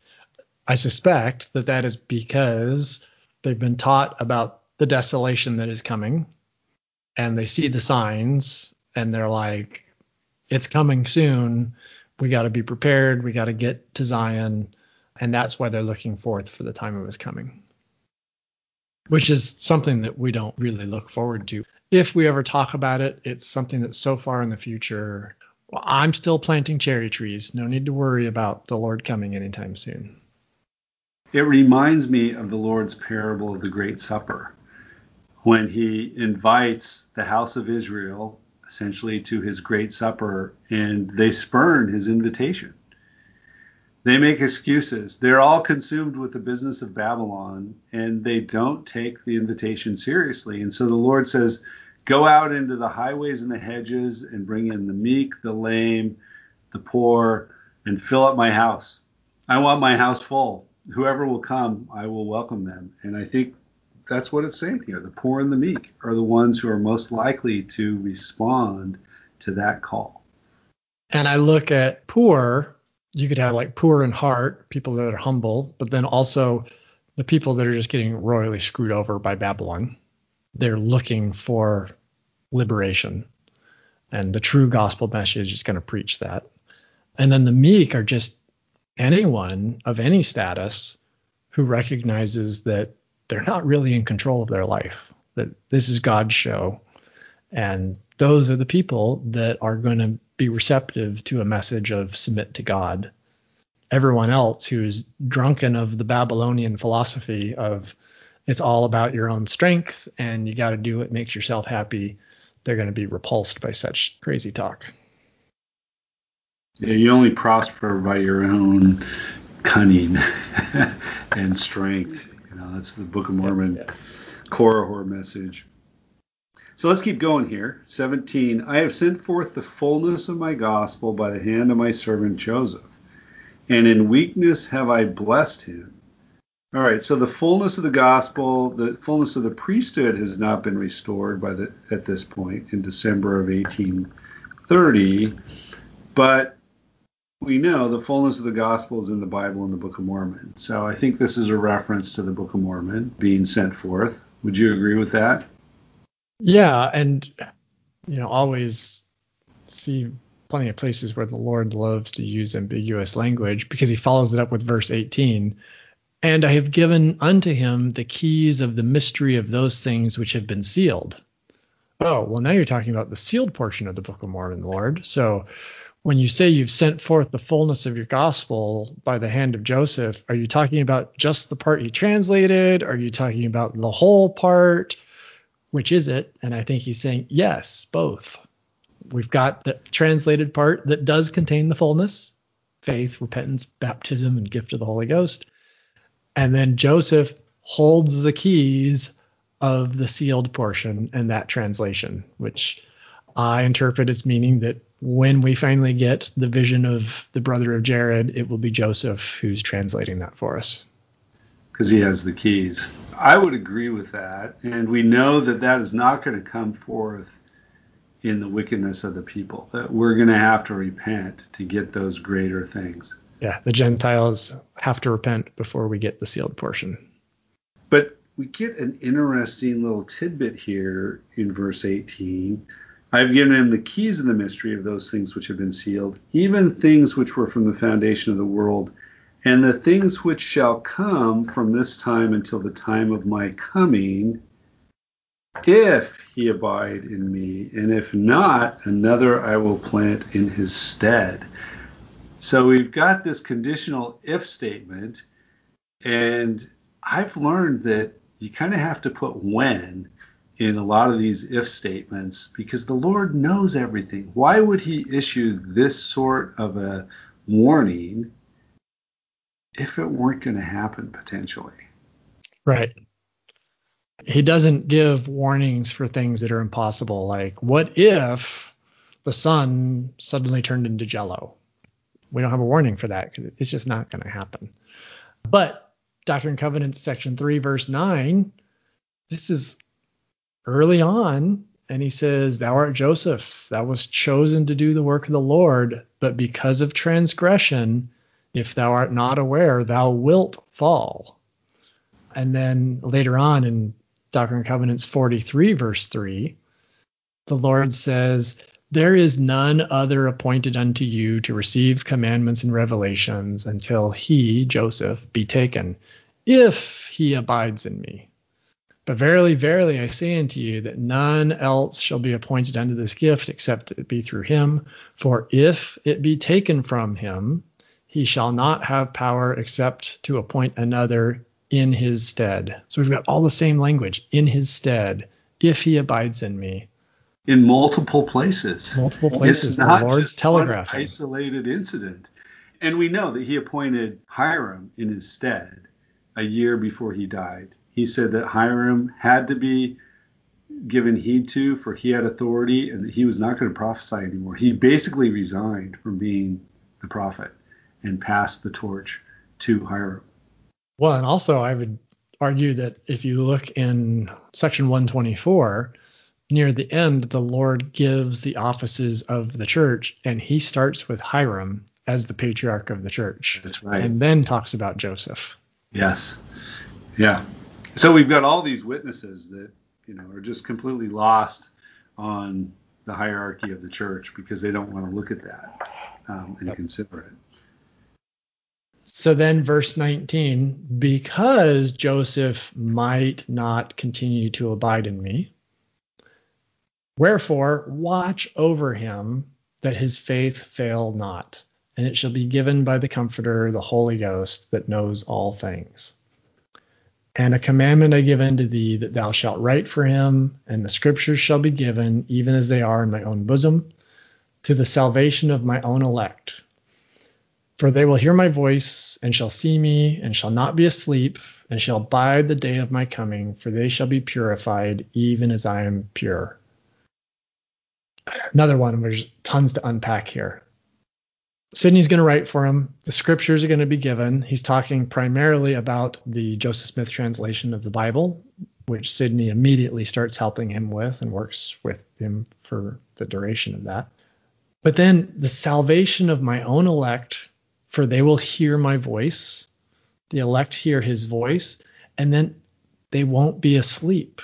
I suspect that that is because they've been taught about the desolation that is coming, and they see the signs, and they're like, it's coming soon. We got to be prepared. We got to get to Zion. And that's why they're looking forth for the time of his coming, which is something that we don't really look forward to. If we ever talk about it, it's something that's so far in the future. Well, I'm still planting cherry trees. No need to worry about the Lord coming anytime soon. It reminds me of the Lord's parable of the Great Supper, when he invites the house of Israel essentially to his Great Supper, and they spurn his invitation. They make excuses. They're all consumed with the business of Babylon, and they don't take the invitation seriously. And so the Lord says, go out into the highways and the hedges and bring in the meek, the lame, the poor, and fill up my house. I want my house full. Whoever will come, I will welcome them. And I think that's what it's saying here. The poor and the meek are the ones who are most likely to respond to that call. And I look at poor. You could have like poor in heart, people that are humble, but then also the people that are just getting royally screwed over by Babylon. They're looking for liberation, and the true gospel message is going to preach that. And then the meek are just anyone of any status who recognizes that they're not really in control of their life. that this is God's show. And those are the people that are going to be receptive to a message of submit to God. Everyone else who's drunken of the Babylonian philosophy of it's all about your own strength and you got to do what makes yourself happy, they're going to be repulsed by such crazy talk. Yeah, you only prosper by your own cunning and strength. You know, that's the Book of Mormon yeah, yeah. Korihor message. So let's keep going here. seventeen, I have sent forth the fullness of my gospel by the hand of my servant Joseph, and in weakness have I blessed him. All right, so the fullness of the gospel, the fullness of the priesthood has not been restored by the at this point in December of eighteen thirty, but we know the fullness of the gospel is in the Bible in the Book of Mormon. So I think this is a reference to the Book of Mormon being sent forth. Would you agree with that? Yeah, and you know, always see plenty of places where the Lord loves to use ambiguous language because he follows it up with verse eighteen. And I have given unto him the keys of the mystery of those things which have been sealed. Oh, well, now you're talking about the sealed portion of the Book of Mormon, Lord. So when you say you've sent forth the fullness of your gospel by the hand of Joseph, are you talking about just the part he translated? Are you talking about the whole part? Which is it? And I think he's saying, yes, both. We've got the translated part that does contain the fullness, faith, repentance, baptism, and gift of the Holy Ghost. And then Joseph holds the keys of the sealed portion and that translation, which I interpret as meaning that when we finally get the vision of the brother of Jared, it will be Joseph who's translating that for us. Because he has the keys. I would agree with that. And we know that that is not going to come forth in the wickedness of the people, that we're going to have to repent to get those greater things. Yeah, the Gentiles have to repent before we get the sealed portion. But we get an interesting little tidbit here in verse eighteen. I've given him the keys of the mystery of those things which have been sealed, even things which were from the foundation of the world, and the things which shall come from this time until the time of my coming, if he abide in me, and if not, another I will plant in his stead. So we've got this conditional if statement, and I've learned that you kind of have to put when in a lot of these if statements because the Lord knows everything. Why would he issue this sort of a warning if it weren't going to happen potentially? Right. He doesn't give warnings for things that are impossible. Like, what if the sun suddenly turned into jello? We don't have a warning for that because it's just not going to happen. But Doctrine and Covenants, section three, verse nine, this is early on. And he says, thou art Joseph, thou wast chosen to do the work of the Lord, but because of transgression, if thou art not aware, thou wilt fall. And then later on in Doctrine and Covenants forty-three, verse three, the Lord says, there is none other appointed unto you to receive commandments and revelations until he, Joseph, be taken, if he abides in me. But verily, verily, I say unto you that none else shall be appointed unto this gift except it be through him. For if it be taken from him, he shall not have power except to appoint another in his stead. So we've got all the same language, in his stead, if he abides in me. In multiple places. Multiple places. It's not the Lord's just telegraphing. One isolated incident. And we know that he appointed Hiram in his stead a year before he died. He said that Hiram had to be given heed to, for he had authority, and that he was not going to prophesy anymore. He basically resigned from being the prophet and passed the torch to Hiram. Well, and also I would argue that if you look in section one twenty-four, near the end, the Lord gives the offices of the church, and he starts with Hiram as the patriarch of the church. That's right. And then talks about Joseph. Yes. Yeah. So we've got all these witnesses that, you know, are just completely lost on the hierarchy of the church because they don't want to look at that um, and yep. consider it. So then verse nineteen, because Joseph might not continue to abide in me, wherefore watch over him that his faith fail not, and it shall be given by the Comforter, the Holy Ghost, that knows all things. And a commandment I give unto thee, that thou shalt write for him, and the scriptures shall be given, even as they are in my own bosom, to the salvation of my own elect. For they will hear my voice, and shall see me, and shall not be asleep, and shall abide the day of my coming, for they shall be purified, even as I am pure. Another one, there's tons to unpack here. Sidney's going to write for him. The scriptures are going to be given. He's talking primarily about the Joseph Smith translation of the Bible, which Sidney immediately starts helping him with and works with him for the duration of that. But then the salvation of my own elect, for they will hear my voice. The elect hear his voice, and then they won't be asleep.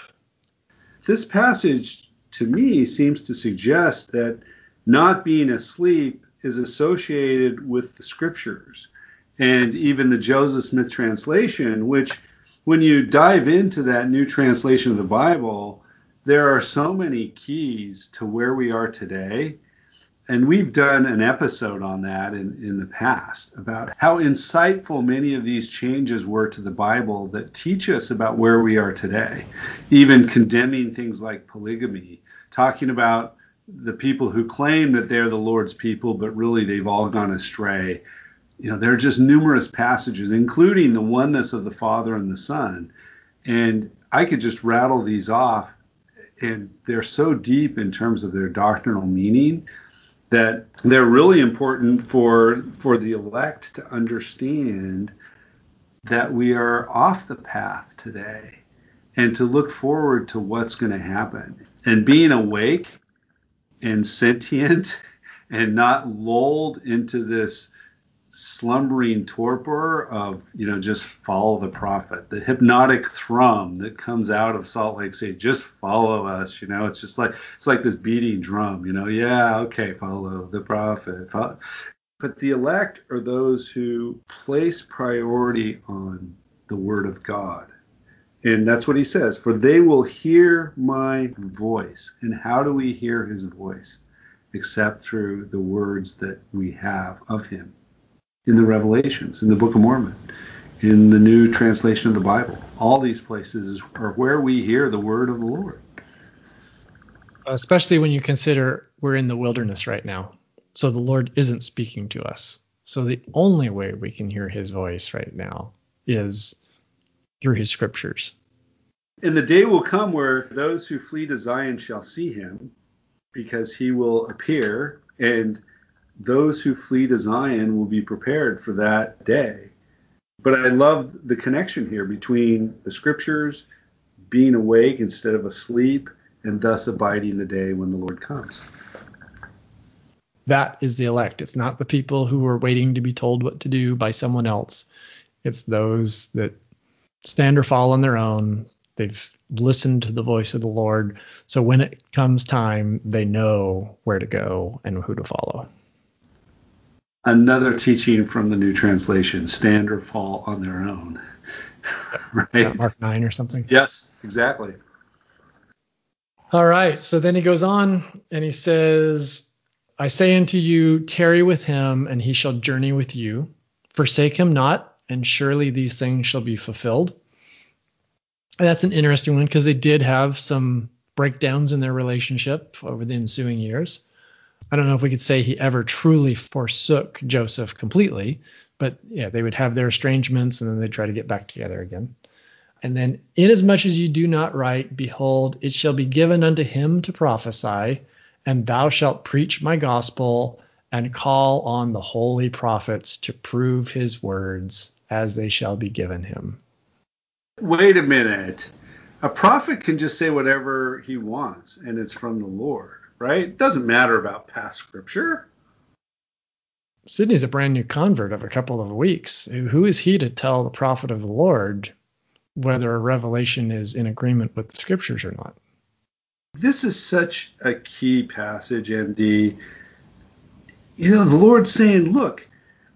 This passage, to me, seems to suggest that not being asleep is associated with the scriptures and even the Joseph Smith translation, which when you dive into that new translation of the Bible, there are so many keys to where we are today. And we've done an episode on that in, in the past about how insightful many of these changes were to the Bible that teach us about where we are today, even condemning things like polygamy, talking about the people who claim that they're the Lord's people, but really they've all gone astray. You know, there are just numerous passages, including the oneness of the Father and the Son. And I could just rattle these off, and they're so deep in terms of their doctrinal meaning that they're really important for, for the elect to understand that we are off the path today and to look forward to what's going to happen. And being awake and sentient and not lulled into this slumbering torpor of, you know, just follow the prophet, the hypnotic thrum that comes out of Salt Lake City, just follow us, you know, it's just like, it's like this beating drum, you know, yeah, okay, follow the prophet. Follow. But the elect are those who place priority on the word of God. And that's what he says, for they will hear my voice. And how do we hear his voice? Except through the words that we have of him in the Revelations, in the Book of Mormon, in the new translation of the Bible. All these places are where we hear the word of the Lord. Especially when you consider we're in the wilderness right now. So the Lord isn't speaking to us. So the only way we can hear his voice right now is through his scriptures. And the day will come where those who flee to Zion shall see him, because he will appear, and those who flee to Zion will be prepared for that day. But I love the connection here between the scriptures, being awake instead of asleep, and thus abiding the day when the Lord comes. That is the elect. It's not the people who are waiting to be told what to do by someone else. It's those that stand or fall on their own. They've listened to the voice of the Lord. So when it comes time, they know where to go and who to follow. Another teaching from the new translation, stand or fall on their own. Right? Yeah, Mark nine or something. Yes, exactly. All right. So then he goes on and he says, I say unto you, tarry with him, and he shall journey with you. Forsake him not, and surely these things shall be fulfilled. And that's an interesting one because they did have some breakdowns in their relationship over the ensuing years. I don't know if we could say he ever truly forsook Joseph completely, but yeah, they would have their estrangements and then they'd try to get back together again. And then, inasmuch as you do not write, behold, it shall be given unto him to prophesy, and thou shalt preach my gospel and call on the holy prophets to prove his words as they shall be given him. Wait a minute. A prophet can just say whatever he wants, and it's from the Lord, right? It doesn't matter about past scripture. Sidney's a brand new convert of a couple of weeks. Who is he to tell the prophet of the Lord whether a revelation is in agreement with the scriptures or not? This is such a key passage, M D. You know, the Lord's saying, look,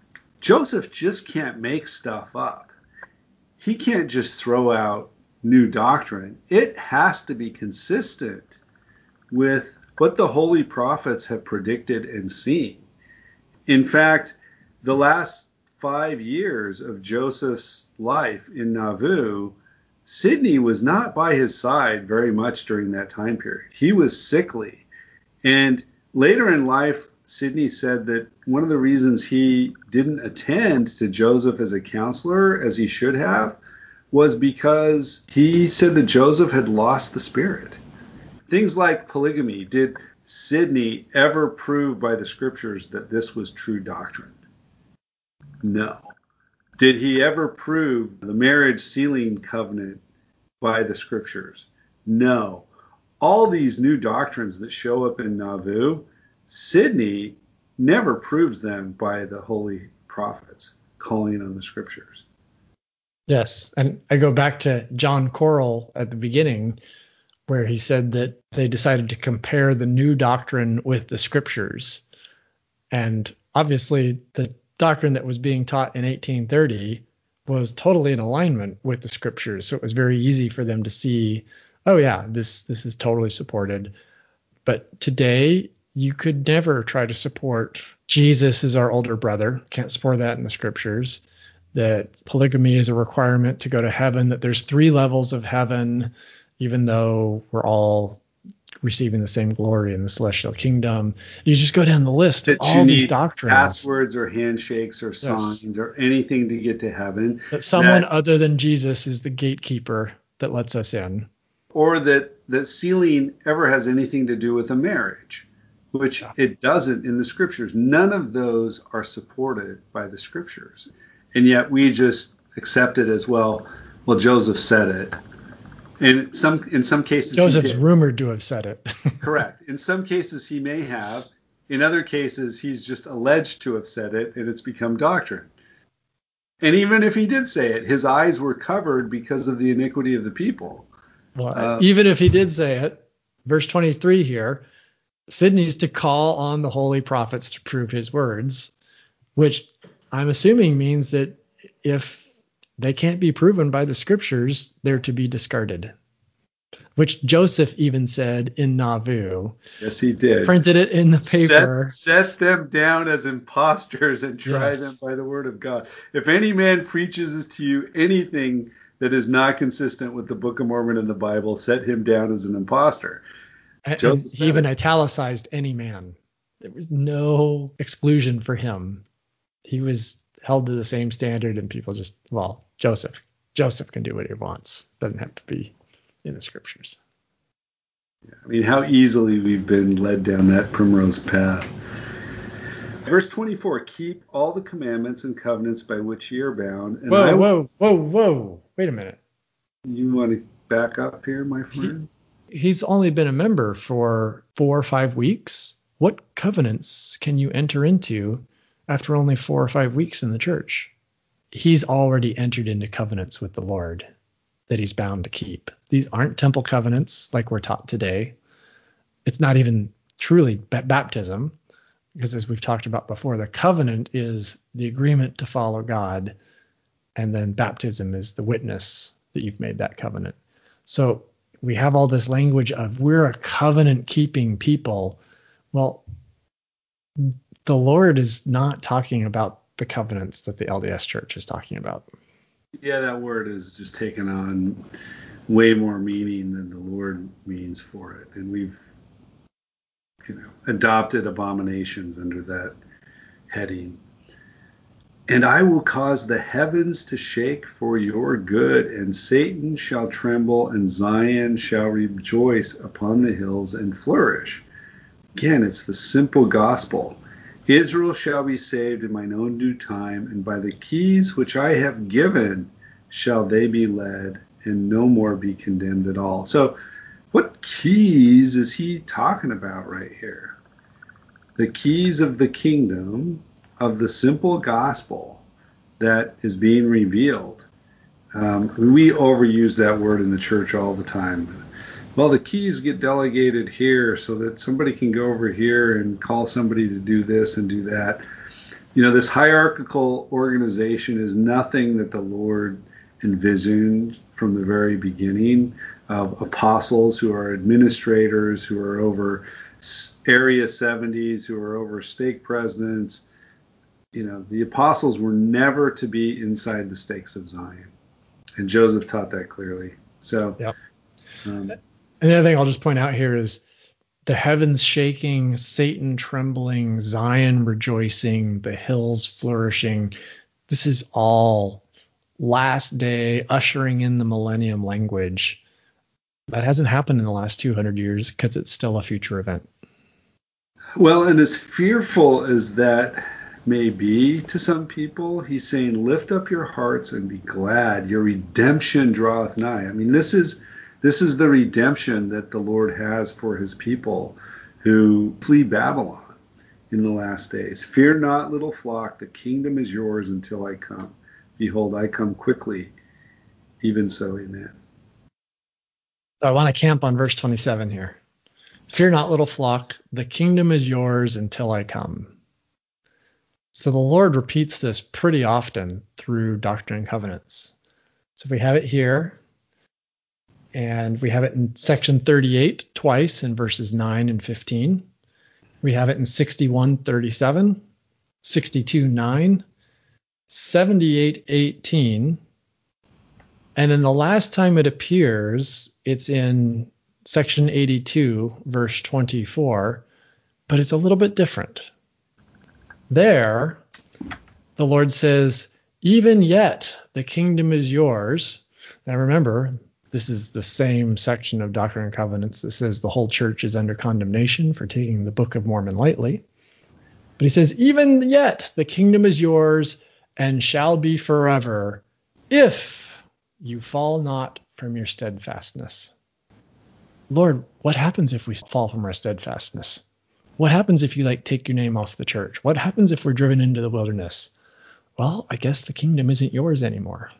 Joseph just can't make stuff up. He can't just throw out new doctrine. It has to be consistent with what the holy prophets have predicted and seen. In fact, the last five years of Joseph's life in Nauvoo, Sidney was not by his side very much during that time period. He was sickly. And later in life, Sidney said that one of the reasons he didn't attend to Joseph as a counselor as he should have was because he said that Joseph had lost the spirit. Things like polygamy. Did Sidney ever prove by the scriptures that this was true doctrine? No. Did he ever prove the marriage sealing covenant by the scriptures? No. All these new doctrines that show up in Nauvoo, Sidney never proves them by the holy prophets calling on the scriptures. Yes, and I go back to John Correll at the beginning, where he said that they decided to compare the new doctrine with the scriptures. And obviously, the doctrine that was being taught in eighteen thirty was totally in alignment with the scriptures. So it was very easy for them to see, oh yeah, this this is totally supported. But today, you could never try to support Jesus is our older brother. Can't support that in the scriptures. That polygamy is a requirement to go to heaven, that there's three levels of heaven, even though we're all receiving the same glory in the celestial kingdom. You just go down the list of all these doctrines. Passwords or handshakes or signs yes. or anything to get to heaven. That someone that, other than Jesus is the gatekeeper that lets us in. Or that, that sealing ever has anything to do with a marriage, which yeah. it doesn't in the scriptures. None of those are supported by the scriptures. And yet we just accept it as, well, well, Joseph said it. And some in some cases Joseph's rumored to have said it. Correct. In some cases he may have. In other cases he's just alleged to have said it and it's become doctrine. And even if he did say it, his eyes were covered because of the iniquity of the people. Well, uh, even if he did say it, verse twenty-three here, Sidney's to call on the holy prophets to prove his words, which I'm assuming means that if they can't be proven by the scriptures, they're to be discarded, which Joseph even said in Nauvoo. Yes, he did. Printed it in the paper. Set, set them down as impostors and try yes. them by the word of God. If any man preaches to you anything that is not consistent with the Book of Mormon and the Bible, set him down as an impostor. And, and he even it. italicized any man. There was no exclusion for him. He was held to the same standard, and people just, well, Joseph. Joseph can do what he wants. Doesn't have to be in the scriptures. Yeah, I mean, how easily we've been led down that primrose path. Verse twenty-four, keep all the commandments and covenants by which ye are bound. And whoa, I, whoa, whoa, whoa. Wait a minute. You want to back up here, my friend? He, he's only been a member for four or five weeks. What covenants can you enter into after only four or five weeks in the church? He's already entered into covenants with the Lord that he's bound to keep. These aren't temple covenants like we're taught today. It's not even truly b- baptism, because as we've talked about before, the covenant is the agreement to follow God, and then baptism is the witness that you've made that covenant. So we have all this language of we're a covenant-keeping people. Well, the Lord is not talking about the covenants that the L D S Church is talking about. Yeah, that word is just taken on way more meaning than the Lord means for it. And we've, you know, adopted abominations under that heading. And I will cause the heavens to shake for your good, and Satan shall tremble, and Zion shall rejoice upon the hills and flourish. Again, it's the simple gospel. Israel shall be saved in mine own due time, and by the keys which I have given shall they be led, and no more be condemned at all. So what keys is he talking about right here? The keys of the kingdom, of the simple gospel that is being revealed. Um, we overuse that word in the church all the time. Well, the keys get delegated here so that somebody can go over here and call somebody to do this and do that. You know, this hierarchical organization is nothing that the Lord envisioned from the very beginning, of apostles who are administrators, who are over Area seventies, who are over stake presidents. You know, the apostles were never to be inside the stakes of Zion. And Joseph taught that clearly. So, yep. um, and the other thing I'll just point out here is the heavens shaking, Satan trembling, Zion rejoicing, the hills flourishing. This is all last day, ushering in the millennium language. That hasn't happened in the last two hundred years because it's still a future event. Well, and as fearful as that may be to some people, he's saying, lift up your hearts and be glad. Your redemption draweth nigh. I mean, this is this is the redemption that the Lord has for his people who flee Babylon in the last days. Fear not, little flock, the kingdom is yours until I come. Behold, I come quickly. Even so, amen. I want to camp on verse twenty-seven here. Fear not, little flock, the kingdom is yours until I come. So the Lord repeats this pretty often through Doctrine and Covenants. So we have it here, and we have it in section thirty-eight twice in verses nine and fifteen. We have it in sixty-one thirty-seven, sixty-two nine, seventy-eight eighteen, and then the last time it appears, it's in section eighty-two, verse twenty-four, but it's a little bit different. There, the Lord says, even yet the kingdom is yours. Now remember, this is the same section of Doctrine and Covenants that says the whole church is under condemnation for taking the Book of Mormon lightly. But he says, even yet the kingdom is yours and shall be forever, if you fall not from your steadfastness. Lord, what happens if we fall from our steadfastness? What happens if you like take your name off the church? What happens if we're driven into the wilderness? Well, I guess the kingdom isn't yours anymore.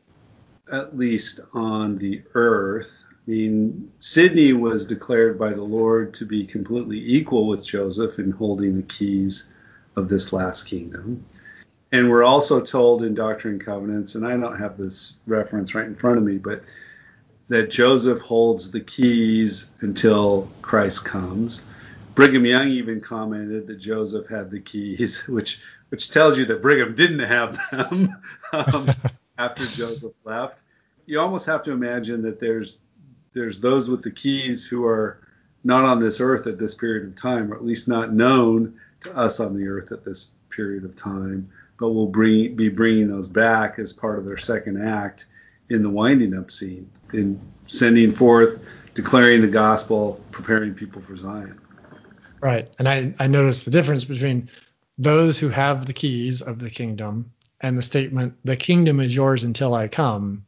At least on the earth. I mean, Sidney was declared by the Lord to be completely equal with Joseph in holding the keys of this last kingdom. And we're also told in Doctrine and Covenants, and I don't have this reference right in front of me, but that Joseph holds the keys until Christ comes. Brigham Young even commented that Joseph had the keys, which which tells you that Brigham didn't have them um, after Joseph left. You almost have to imagine that there's there's those with the keys who are not on this earth at this period of time, or at least not known to us on the earth at this period of time, but will bring, be bringing those back as part of their second act in the winding up scene, in sending forth, declaring the gospel, preparing people for Zion. Right. And I, I noticed the difference between those who have the keys of the kingdom and the statement, the kingdom is yours until I come,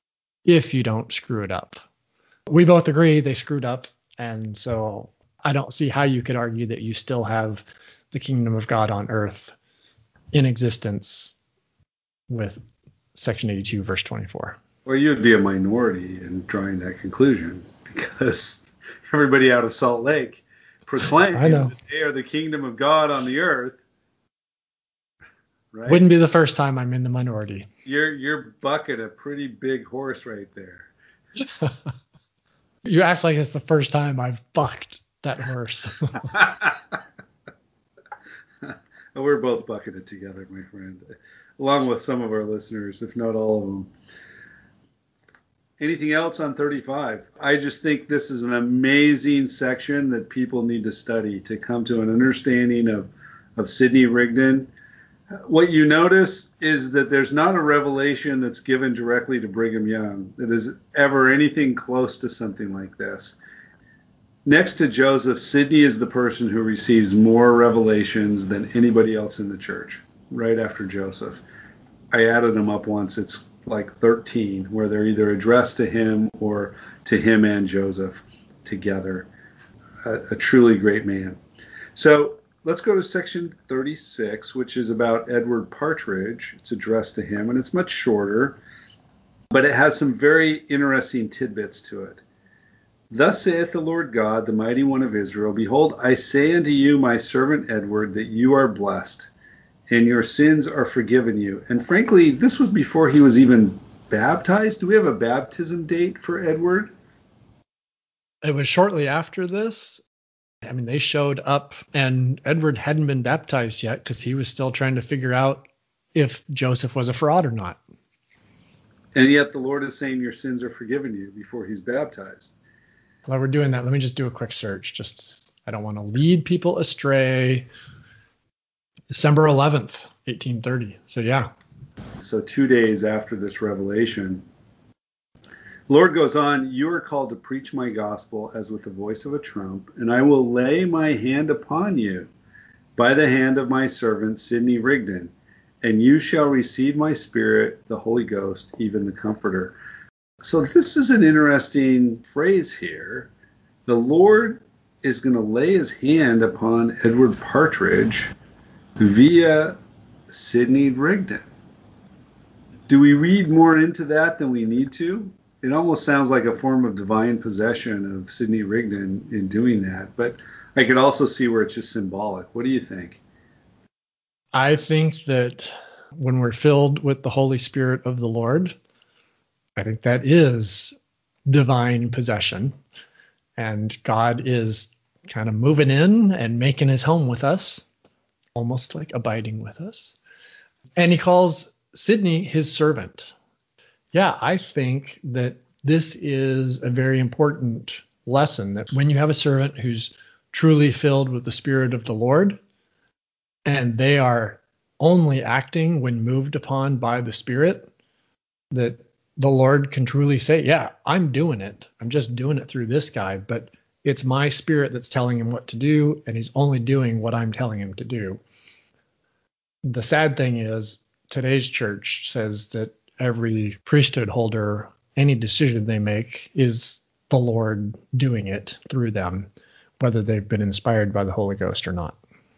if you don't screw it up. We both agree they screwed up, and so I don't see how you could argue that you still have the kingdom of God on earth in existence with section eighty-two, verse twenty-four. Well, you would be a minority in drawing that conclusion, because everybody out of Salt Lake proclaims that they are the kingdom of God on the earth. Right? Wouldn't be the first time I'm in the minority. You're you're bucking a pretty big horse right there. You act like it's the first time I've bucked that horse. We're both bucking it together, my friend, along with some of our listeners, if not all of them. Anything else on thirty-five? I just think this is an amazing section that people need to study to come to an understanding of, of Sidney Rigdon. What you notice is that there's not a revelation that's given directly to Brigham Young that is ever anything close to something like this. Next to Joseph, Sidney is the person who receives more revelations than anybody else in the church, right after Joseph. I added them up once. It's like thirteen, where they're either addressed to him or to him and Joseph together. A, a truly great man. So let's go to section thirty-six, which is about Edward Partridge. It's addressed to him, and it's much shorter, but it has some very interesting tidbits to it. Thus saith the Lord God, the mighty one of Israel, behold, I say unto you, my servant Edward, that you are blessed, and your sins are forgiven you. And frankly, this was before he was even baptized. Do we have a baptism date for Edward? It was shortly after this. I mean, they showed up and Edward hadn't been baptized yet because he was still trying to figure out if Joseph was a fraud or not. And yet the Lord is saying your sins are forgiven you before he's baptized. While we're doing that, let me just do a quick search. Just, I don't want to lead people astray. December eleventh, eighteen thirty. So yeah. So two days after this revelation, Lord goes on, you are called to preach my gospel as with the voice of a trump, and I will lay my hand upon you by the hand of my servant Sidney Rigdon, and you shall receive my spirit, the Holy Ghost, even the Comforter. So this is an interesting phrase here. The Lord is going to lay his hand upon Edward Partridge via Sidney Rigdon. Do we read more into that than we need to? It almost sounds like a form of divine possession of Sidney Rigdon in doing that, but I could also see where it's just symbolic. What do you think? I think that when we're filled with the Holy Spirit of the Lord, I think that is divine possession. And God is kind of moving in and making his home with us, almost like abiding with us. And he calls Sidney his servant. Yeah, I think that this is a very important lesson, that when you have a servant who's truly filled with the Spirit of the Lord, and they are only acting when moved upon by the Spirit, that the Lord can truly say, yeah, I'm doing it. I'm just doing it through this guy, but it's my Spirit that's telling him what to do, and he's only doing what I'm telling him to do. The sad thing is, today's church says that every priesthood holder, any decision they make is the Lord doing it through them, whether they've been inspired by the Holy Ghost or not.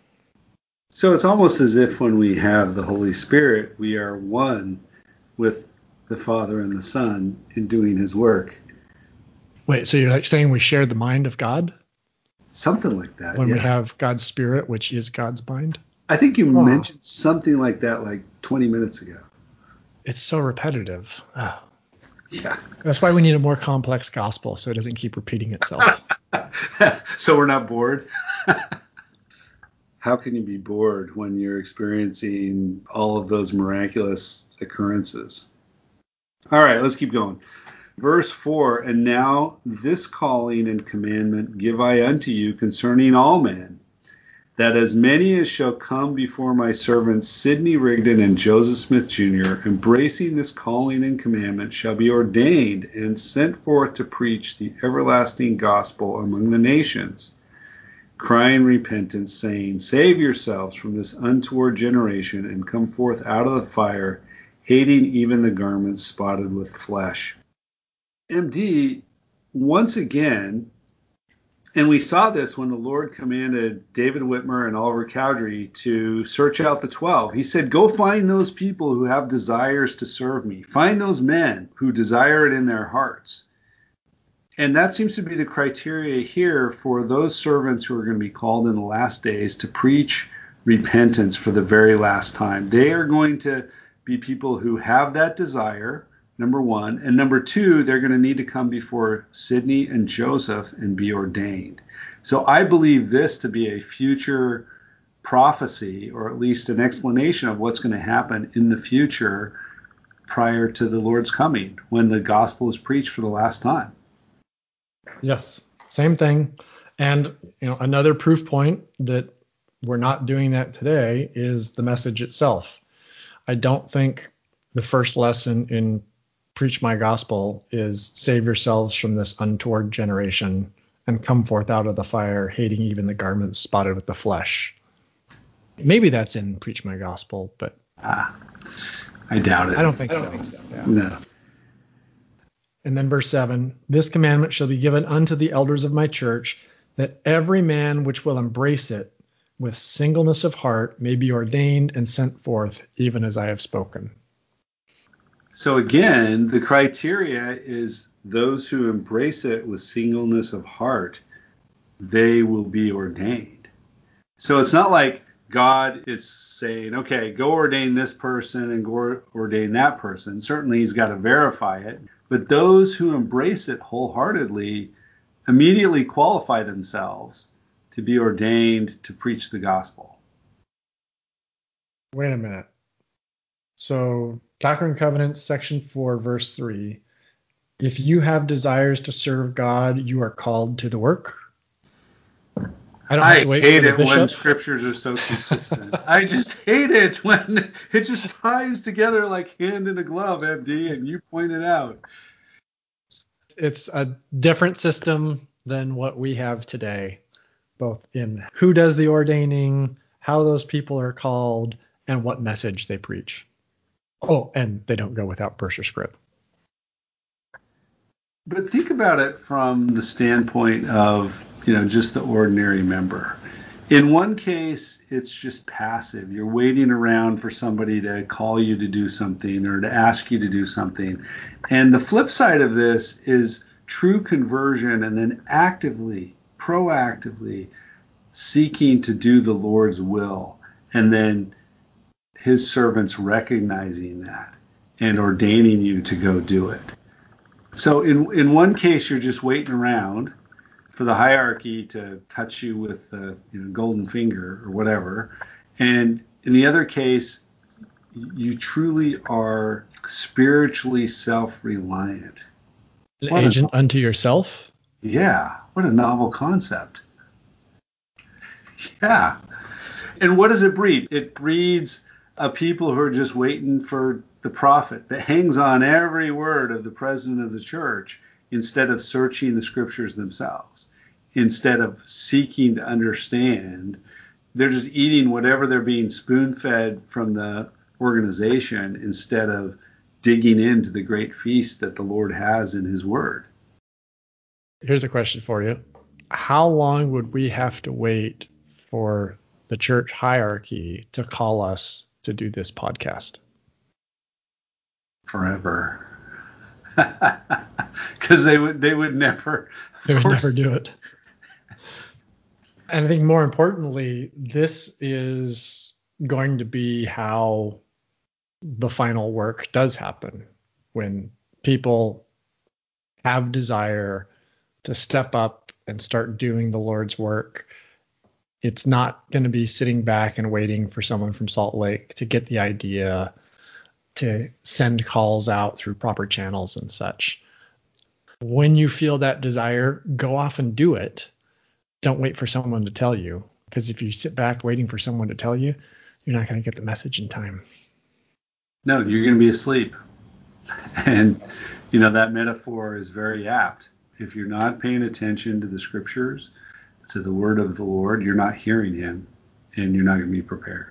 So it's almost as if when we have the Holy Spirit, we are one with the Father and the Son in doing his work. Wait, so you're like saying we share the mind of God? Something like that. When yeah. we have God's Spirit, which is God's mind? I think you Oh. mentioned something like that like twenty minutes ago. It's so repetitive. Oh. Yeah. That's why we need a more complex gospel so it doesn't keep repeating itself. So we're not bored? How can you be bored when you're experiencing all of those miraculous occurrences? All right, let's keep going. Verse four, and now this calling and commandment give I unto you concerning all men, that as many as shall come before my servants Sidney Rigdon and Joseph Smith Junior, embracing this calling and commandment, shall be ordained and sent forth to preach the everlasting gospel among the nations, crying repentance, saying, save yourselves from this untoward generation, and come forth out of the fire, hating even the garments spotted with flesh. M D, once again, and we saw this when the Lord commanded David Whitmer and Oliver Cowdery to search out the twelve. He said, go find those people who have desires to serve me. Find those men who desire it in their hearts. And that seems to be the criteria here for those servants who are going to be called in the last days to preach repentance for the very last time. They are going to be people who have that desire, number one. And number two, they're going to need to come before Sidney and Joseph and be ordained. So I believe this to be a future prophecy, or at least an explanation of what's going to happen in the future prior to the Lord's coming, when the gospel is preached for the last time. Yes, same thing. And you know, another proof point that we're not doing that today is the message itself. I don't think the first lesson in Preach My Gospel is save yourselves from this untoward generation and come forth out of the fire, hating even the garments spotted with the flesh. Maybe that's in Preach My Gospel, but ah, I doubt it. I don't think I don't so. think so. Yeah. No. And then verse seven, this commandment shall be given unto the elders of my church, that every man which will embrace it with singleness of heart may be ordained and sent forth, even as I have spoken. So again, the criteria is those who embrace it with singleness of heart, they will be ordained. So it's not like God is saying, okay, go ordain this person and go ordain that person. Certainly he's got to verify it. But those who embrace it wholeheartedly immediately qualify themselves to be ordained to preach the gospel. Wait a minute. So Doctrine and Covenants, section four, verse three. If you have desires to serve God, you are called to the work. I don't have I to wait hate for the it bishop. when scriptures are so consistent. I just hate it when it just ties together like hand in a glove, M D, and you pointed out. It's a different system than what we have today, both in who does the ordaining, how those people are called, and what message they preach. Oh, and they don't go without verse or script. But think about it from the standpoint of, you know, just the ordinary member. In one case, it's just passive. You're waiting around for somebody to call you to do something or to ask you to do something. And the flip side of this is true conversion and then actively, proactively seeking to do the Lord's will, and then his servants recognizing that and ordaining you to go do it. So in in one case, you're just waiting around for the hierarchy to touch you with the you know, golden finger or whatever. And in the other case, you truly are spiritually self-reliant. An What agent a, unto yourself? yeah, what a novel concept. Yeah. And what does it breed? It breeds a people who are just waiting for the prophet that hangs on every word of the president of the church instead of searching the scriptures themselves, instead of seeking to understand. They're just eating whatever they're being spoon-fed from the organization instead of digging into the great feast that the Lord has in his word. Here's a question for you. How long would we have to wait for the church hierarchy to call us to do this podcast? Forever. Because they would they would never They would course. never do it. And I think more importantly, this is going to be how the final work does happen, when people have desire to step up and start doing the Lord's work. It's not going to be sitting back and waiting for someone from Salt Lake to get the idea, to send calls out through proper channels and such. When you feel that desire, go off and do it. Don't wait for someone to tell you, because if you sit back waiting for someone to tell you, you're not going to get the message in time. No, you're going to be asleep. And, you know, that metaphor is very apt. If you're not paying attention to the scriptures, to the word of the Lord, you're not hearing him, and you're not going to be prepared.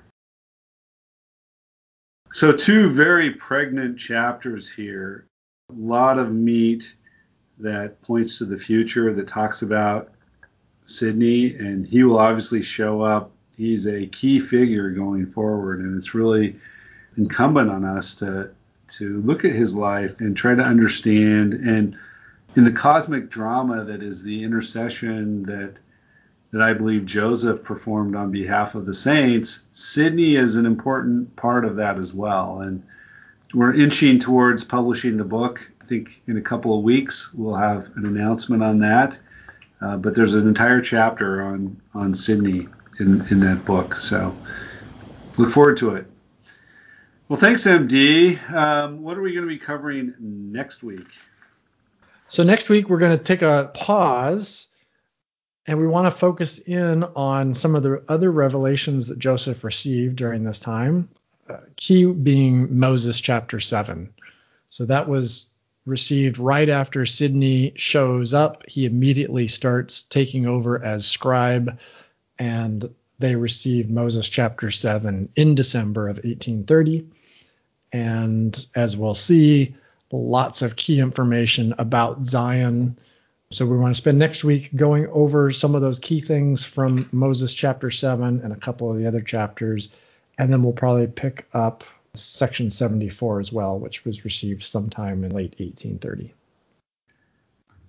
So two very pregnant chapters here. A lot of meat that points to the future, that talks about Sidney, and he will obviously show up. He's a key figure going forward, and it's really incumbent on us to to look at his life and try to understand. And in the cosmic drama that is the intercession that that I believe Joseph performed on behalf of the saints, Sidney is an important part of that as well. And we're inching towards publishing the book. I think in a couple of weeks we'll have an announcement on that. Uh, but there's an entire chapter on on Sidney in, in that book. So look forward to it. Well, thanks, M D. Um, what are we going to be covering next week? So next week we're going to take a pause, and we want to focus in on some of the other revelations that Joseph received during this time, uh, key being Moses chapter seven. So that was received right after Sidney shows up. He immediately starts taking over as scribe, and they received Moses chapter seven in December of eighteen thirty. And as we'll see, lots of key information about Zion. So we want to spend next week going over some of those key things from Moses chapter seven and a couple of the other chapters. And then we'll probably pick up section seventy-four as well, which was received sometime in late eighteen thirty.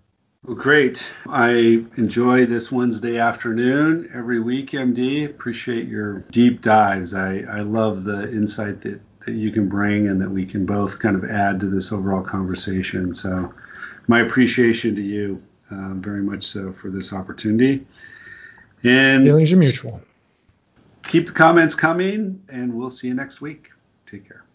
Well, great. I enjoy this Wednesday afternoon every week, M D. Appreciate your deep dives. I, I love the insight that, that you can bring and that we can both kind of add to this overall conversation. So my appreciation to you, uh, very much so, for this opportunity. And feelings are mutual. Keep the comments coming, and we'll see you next week. Take care.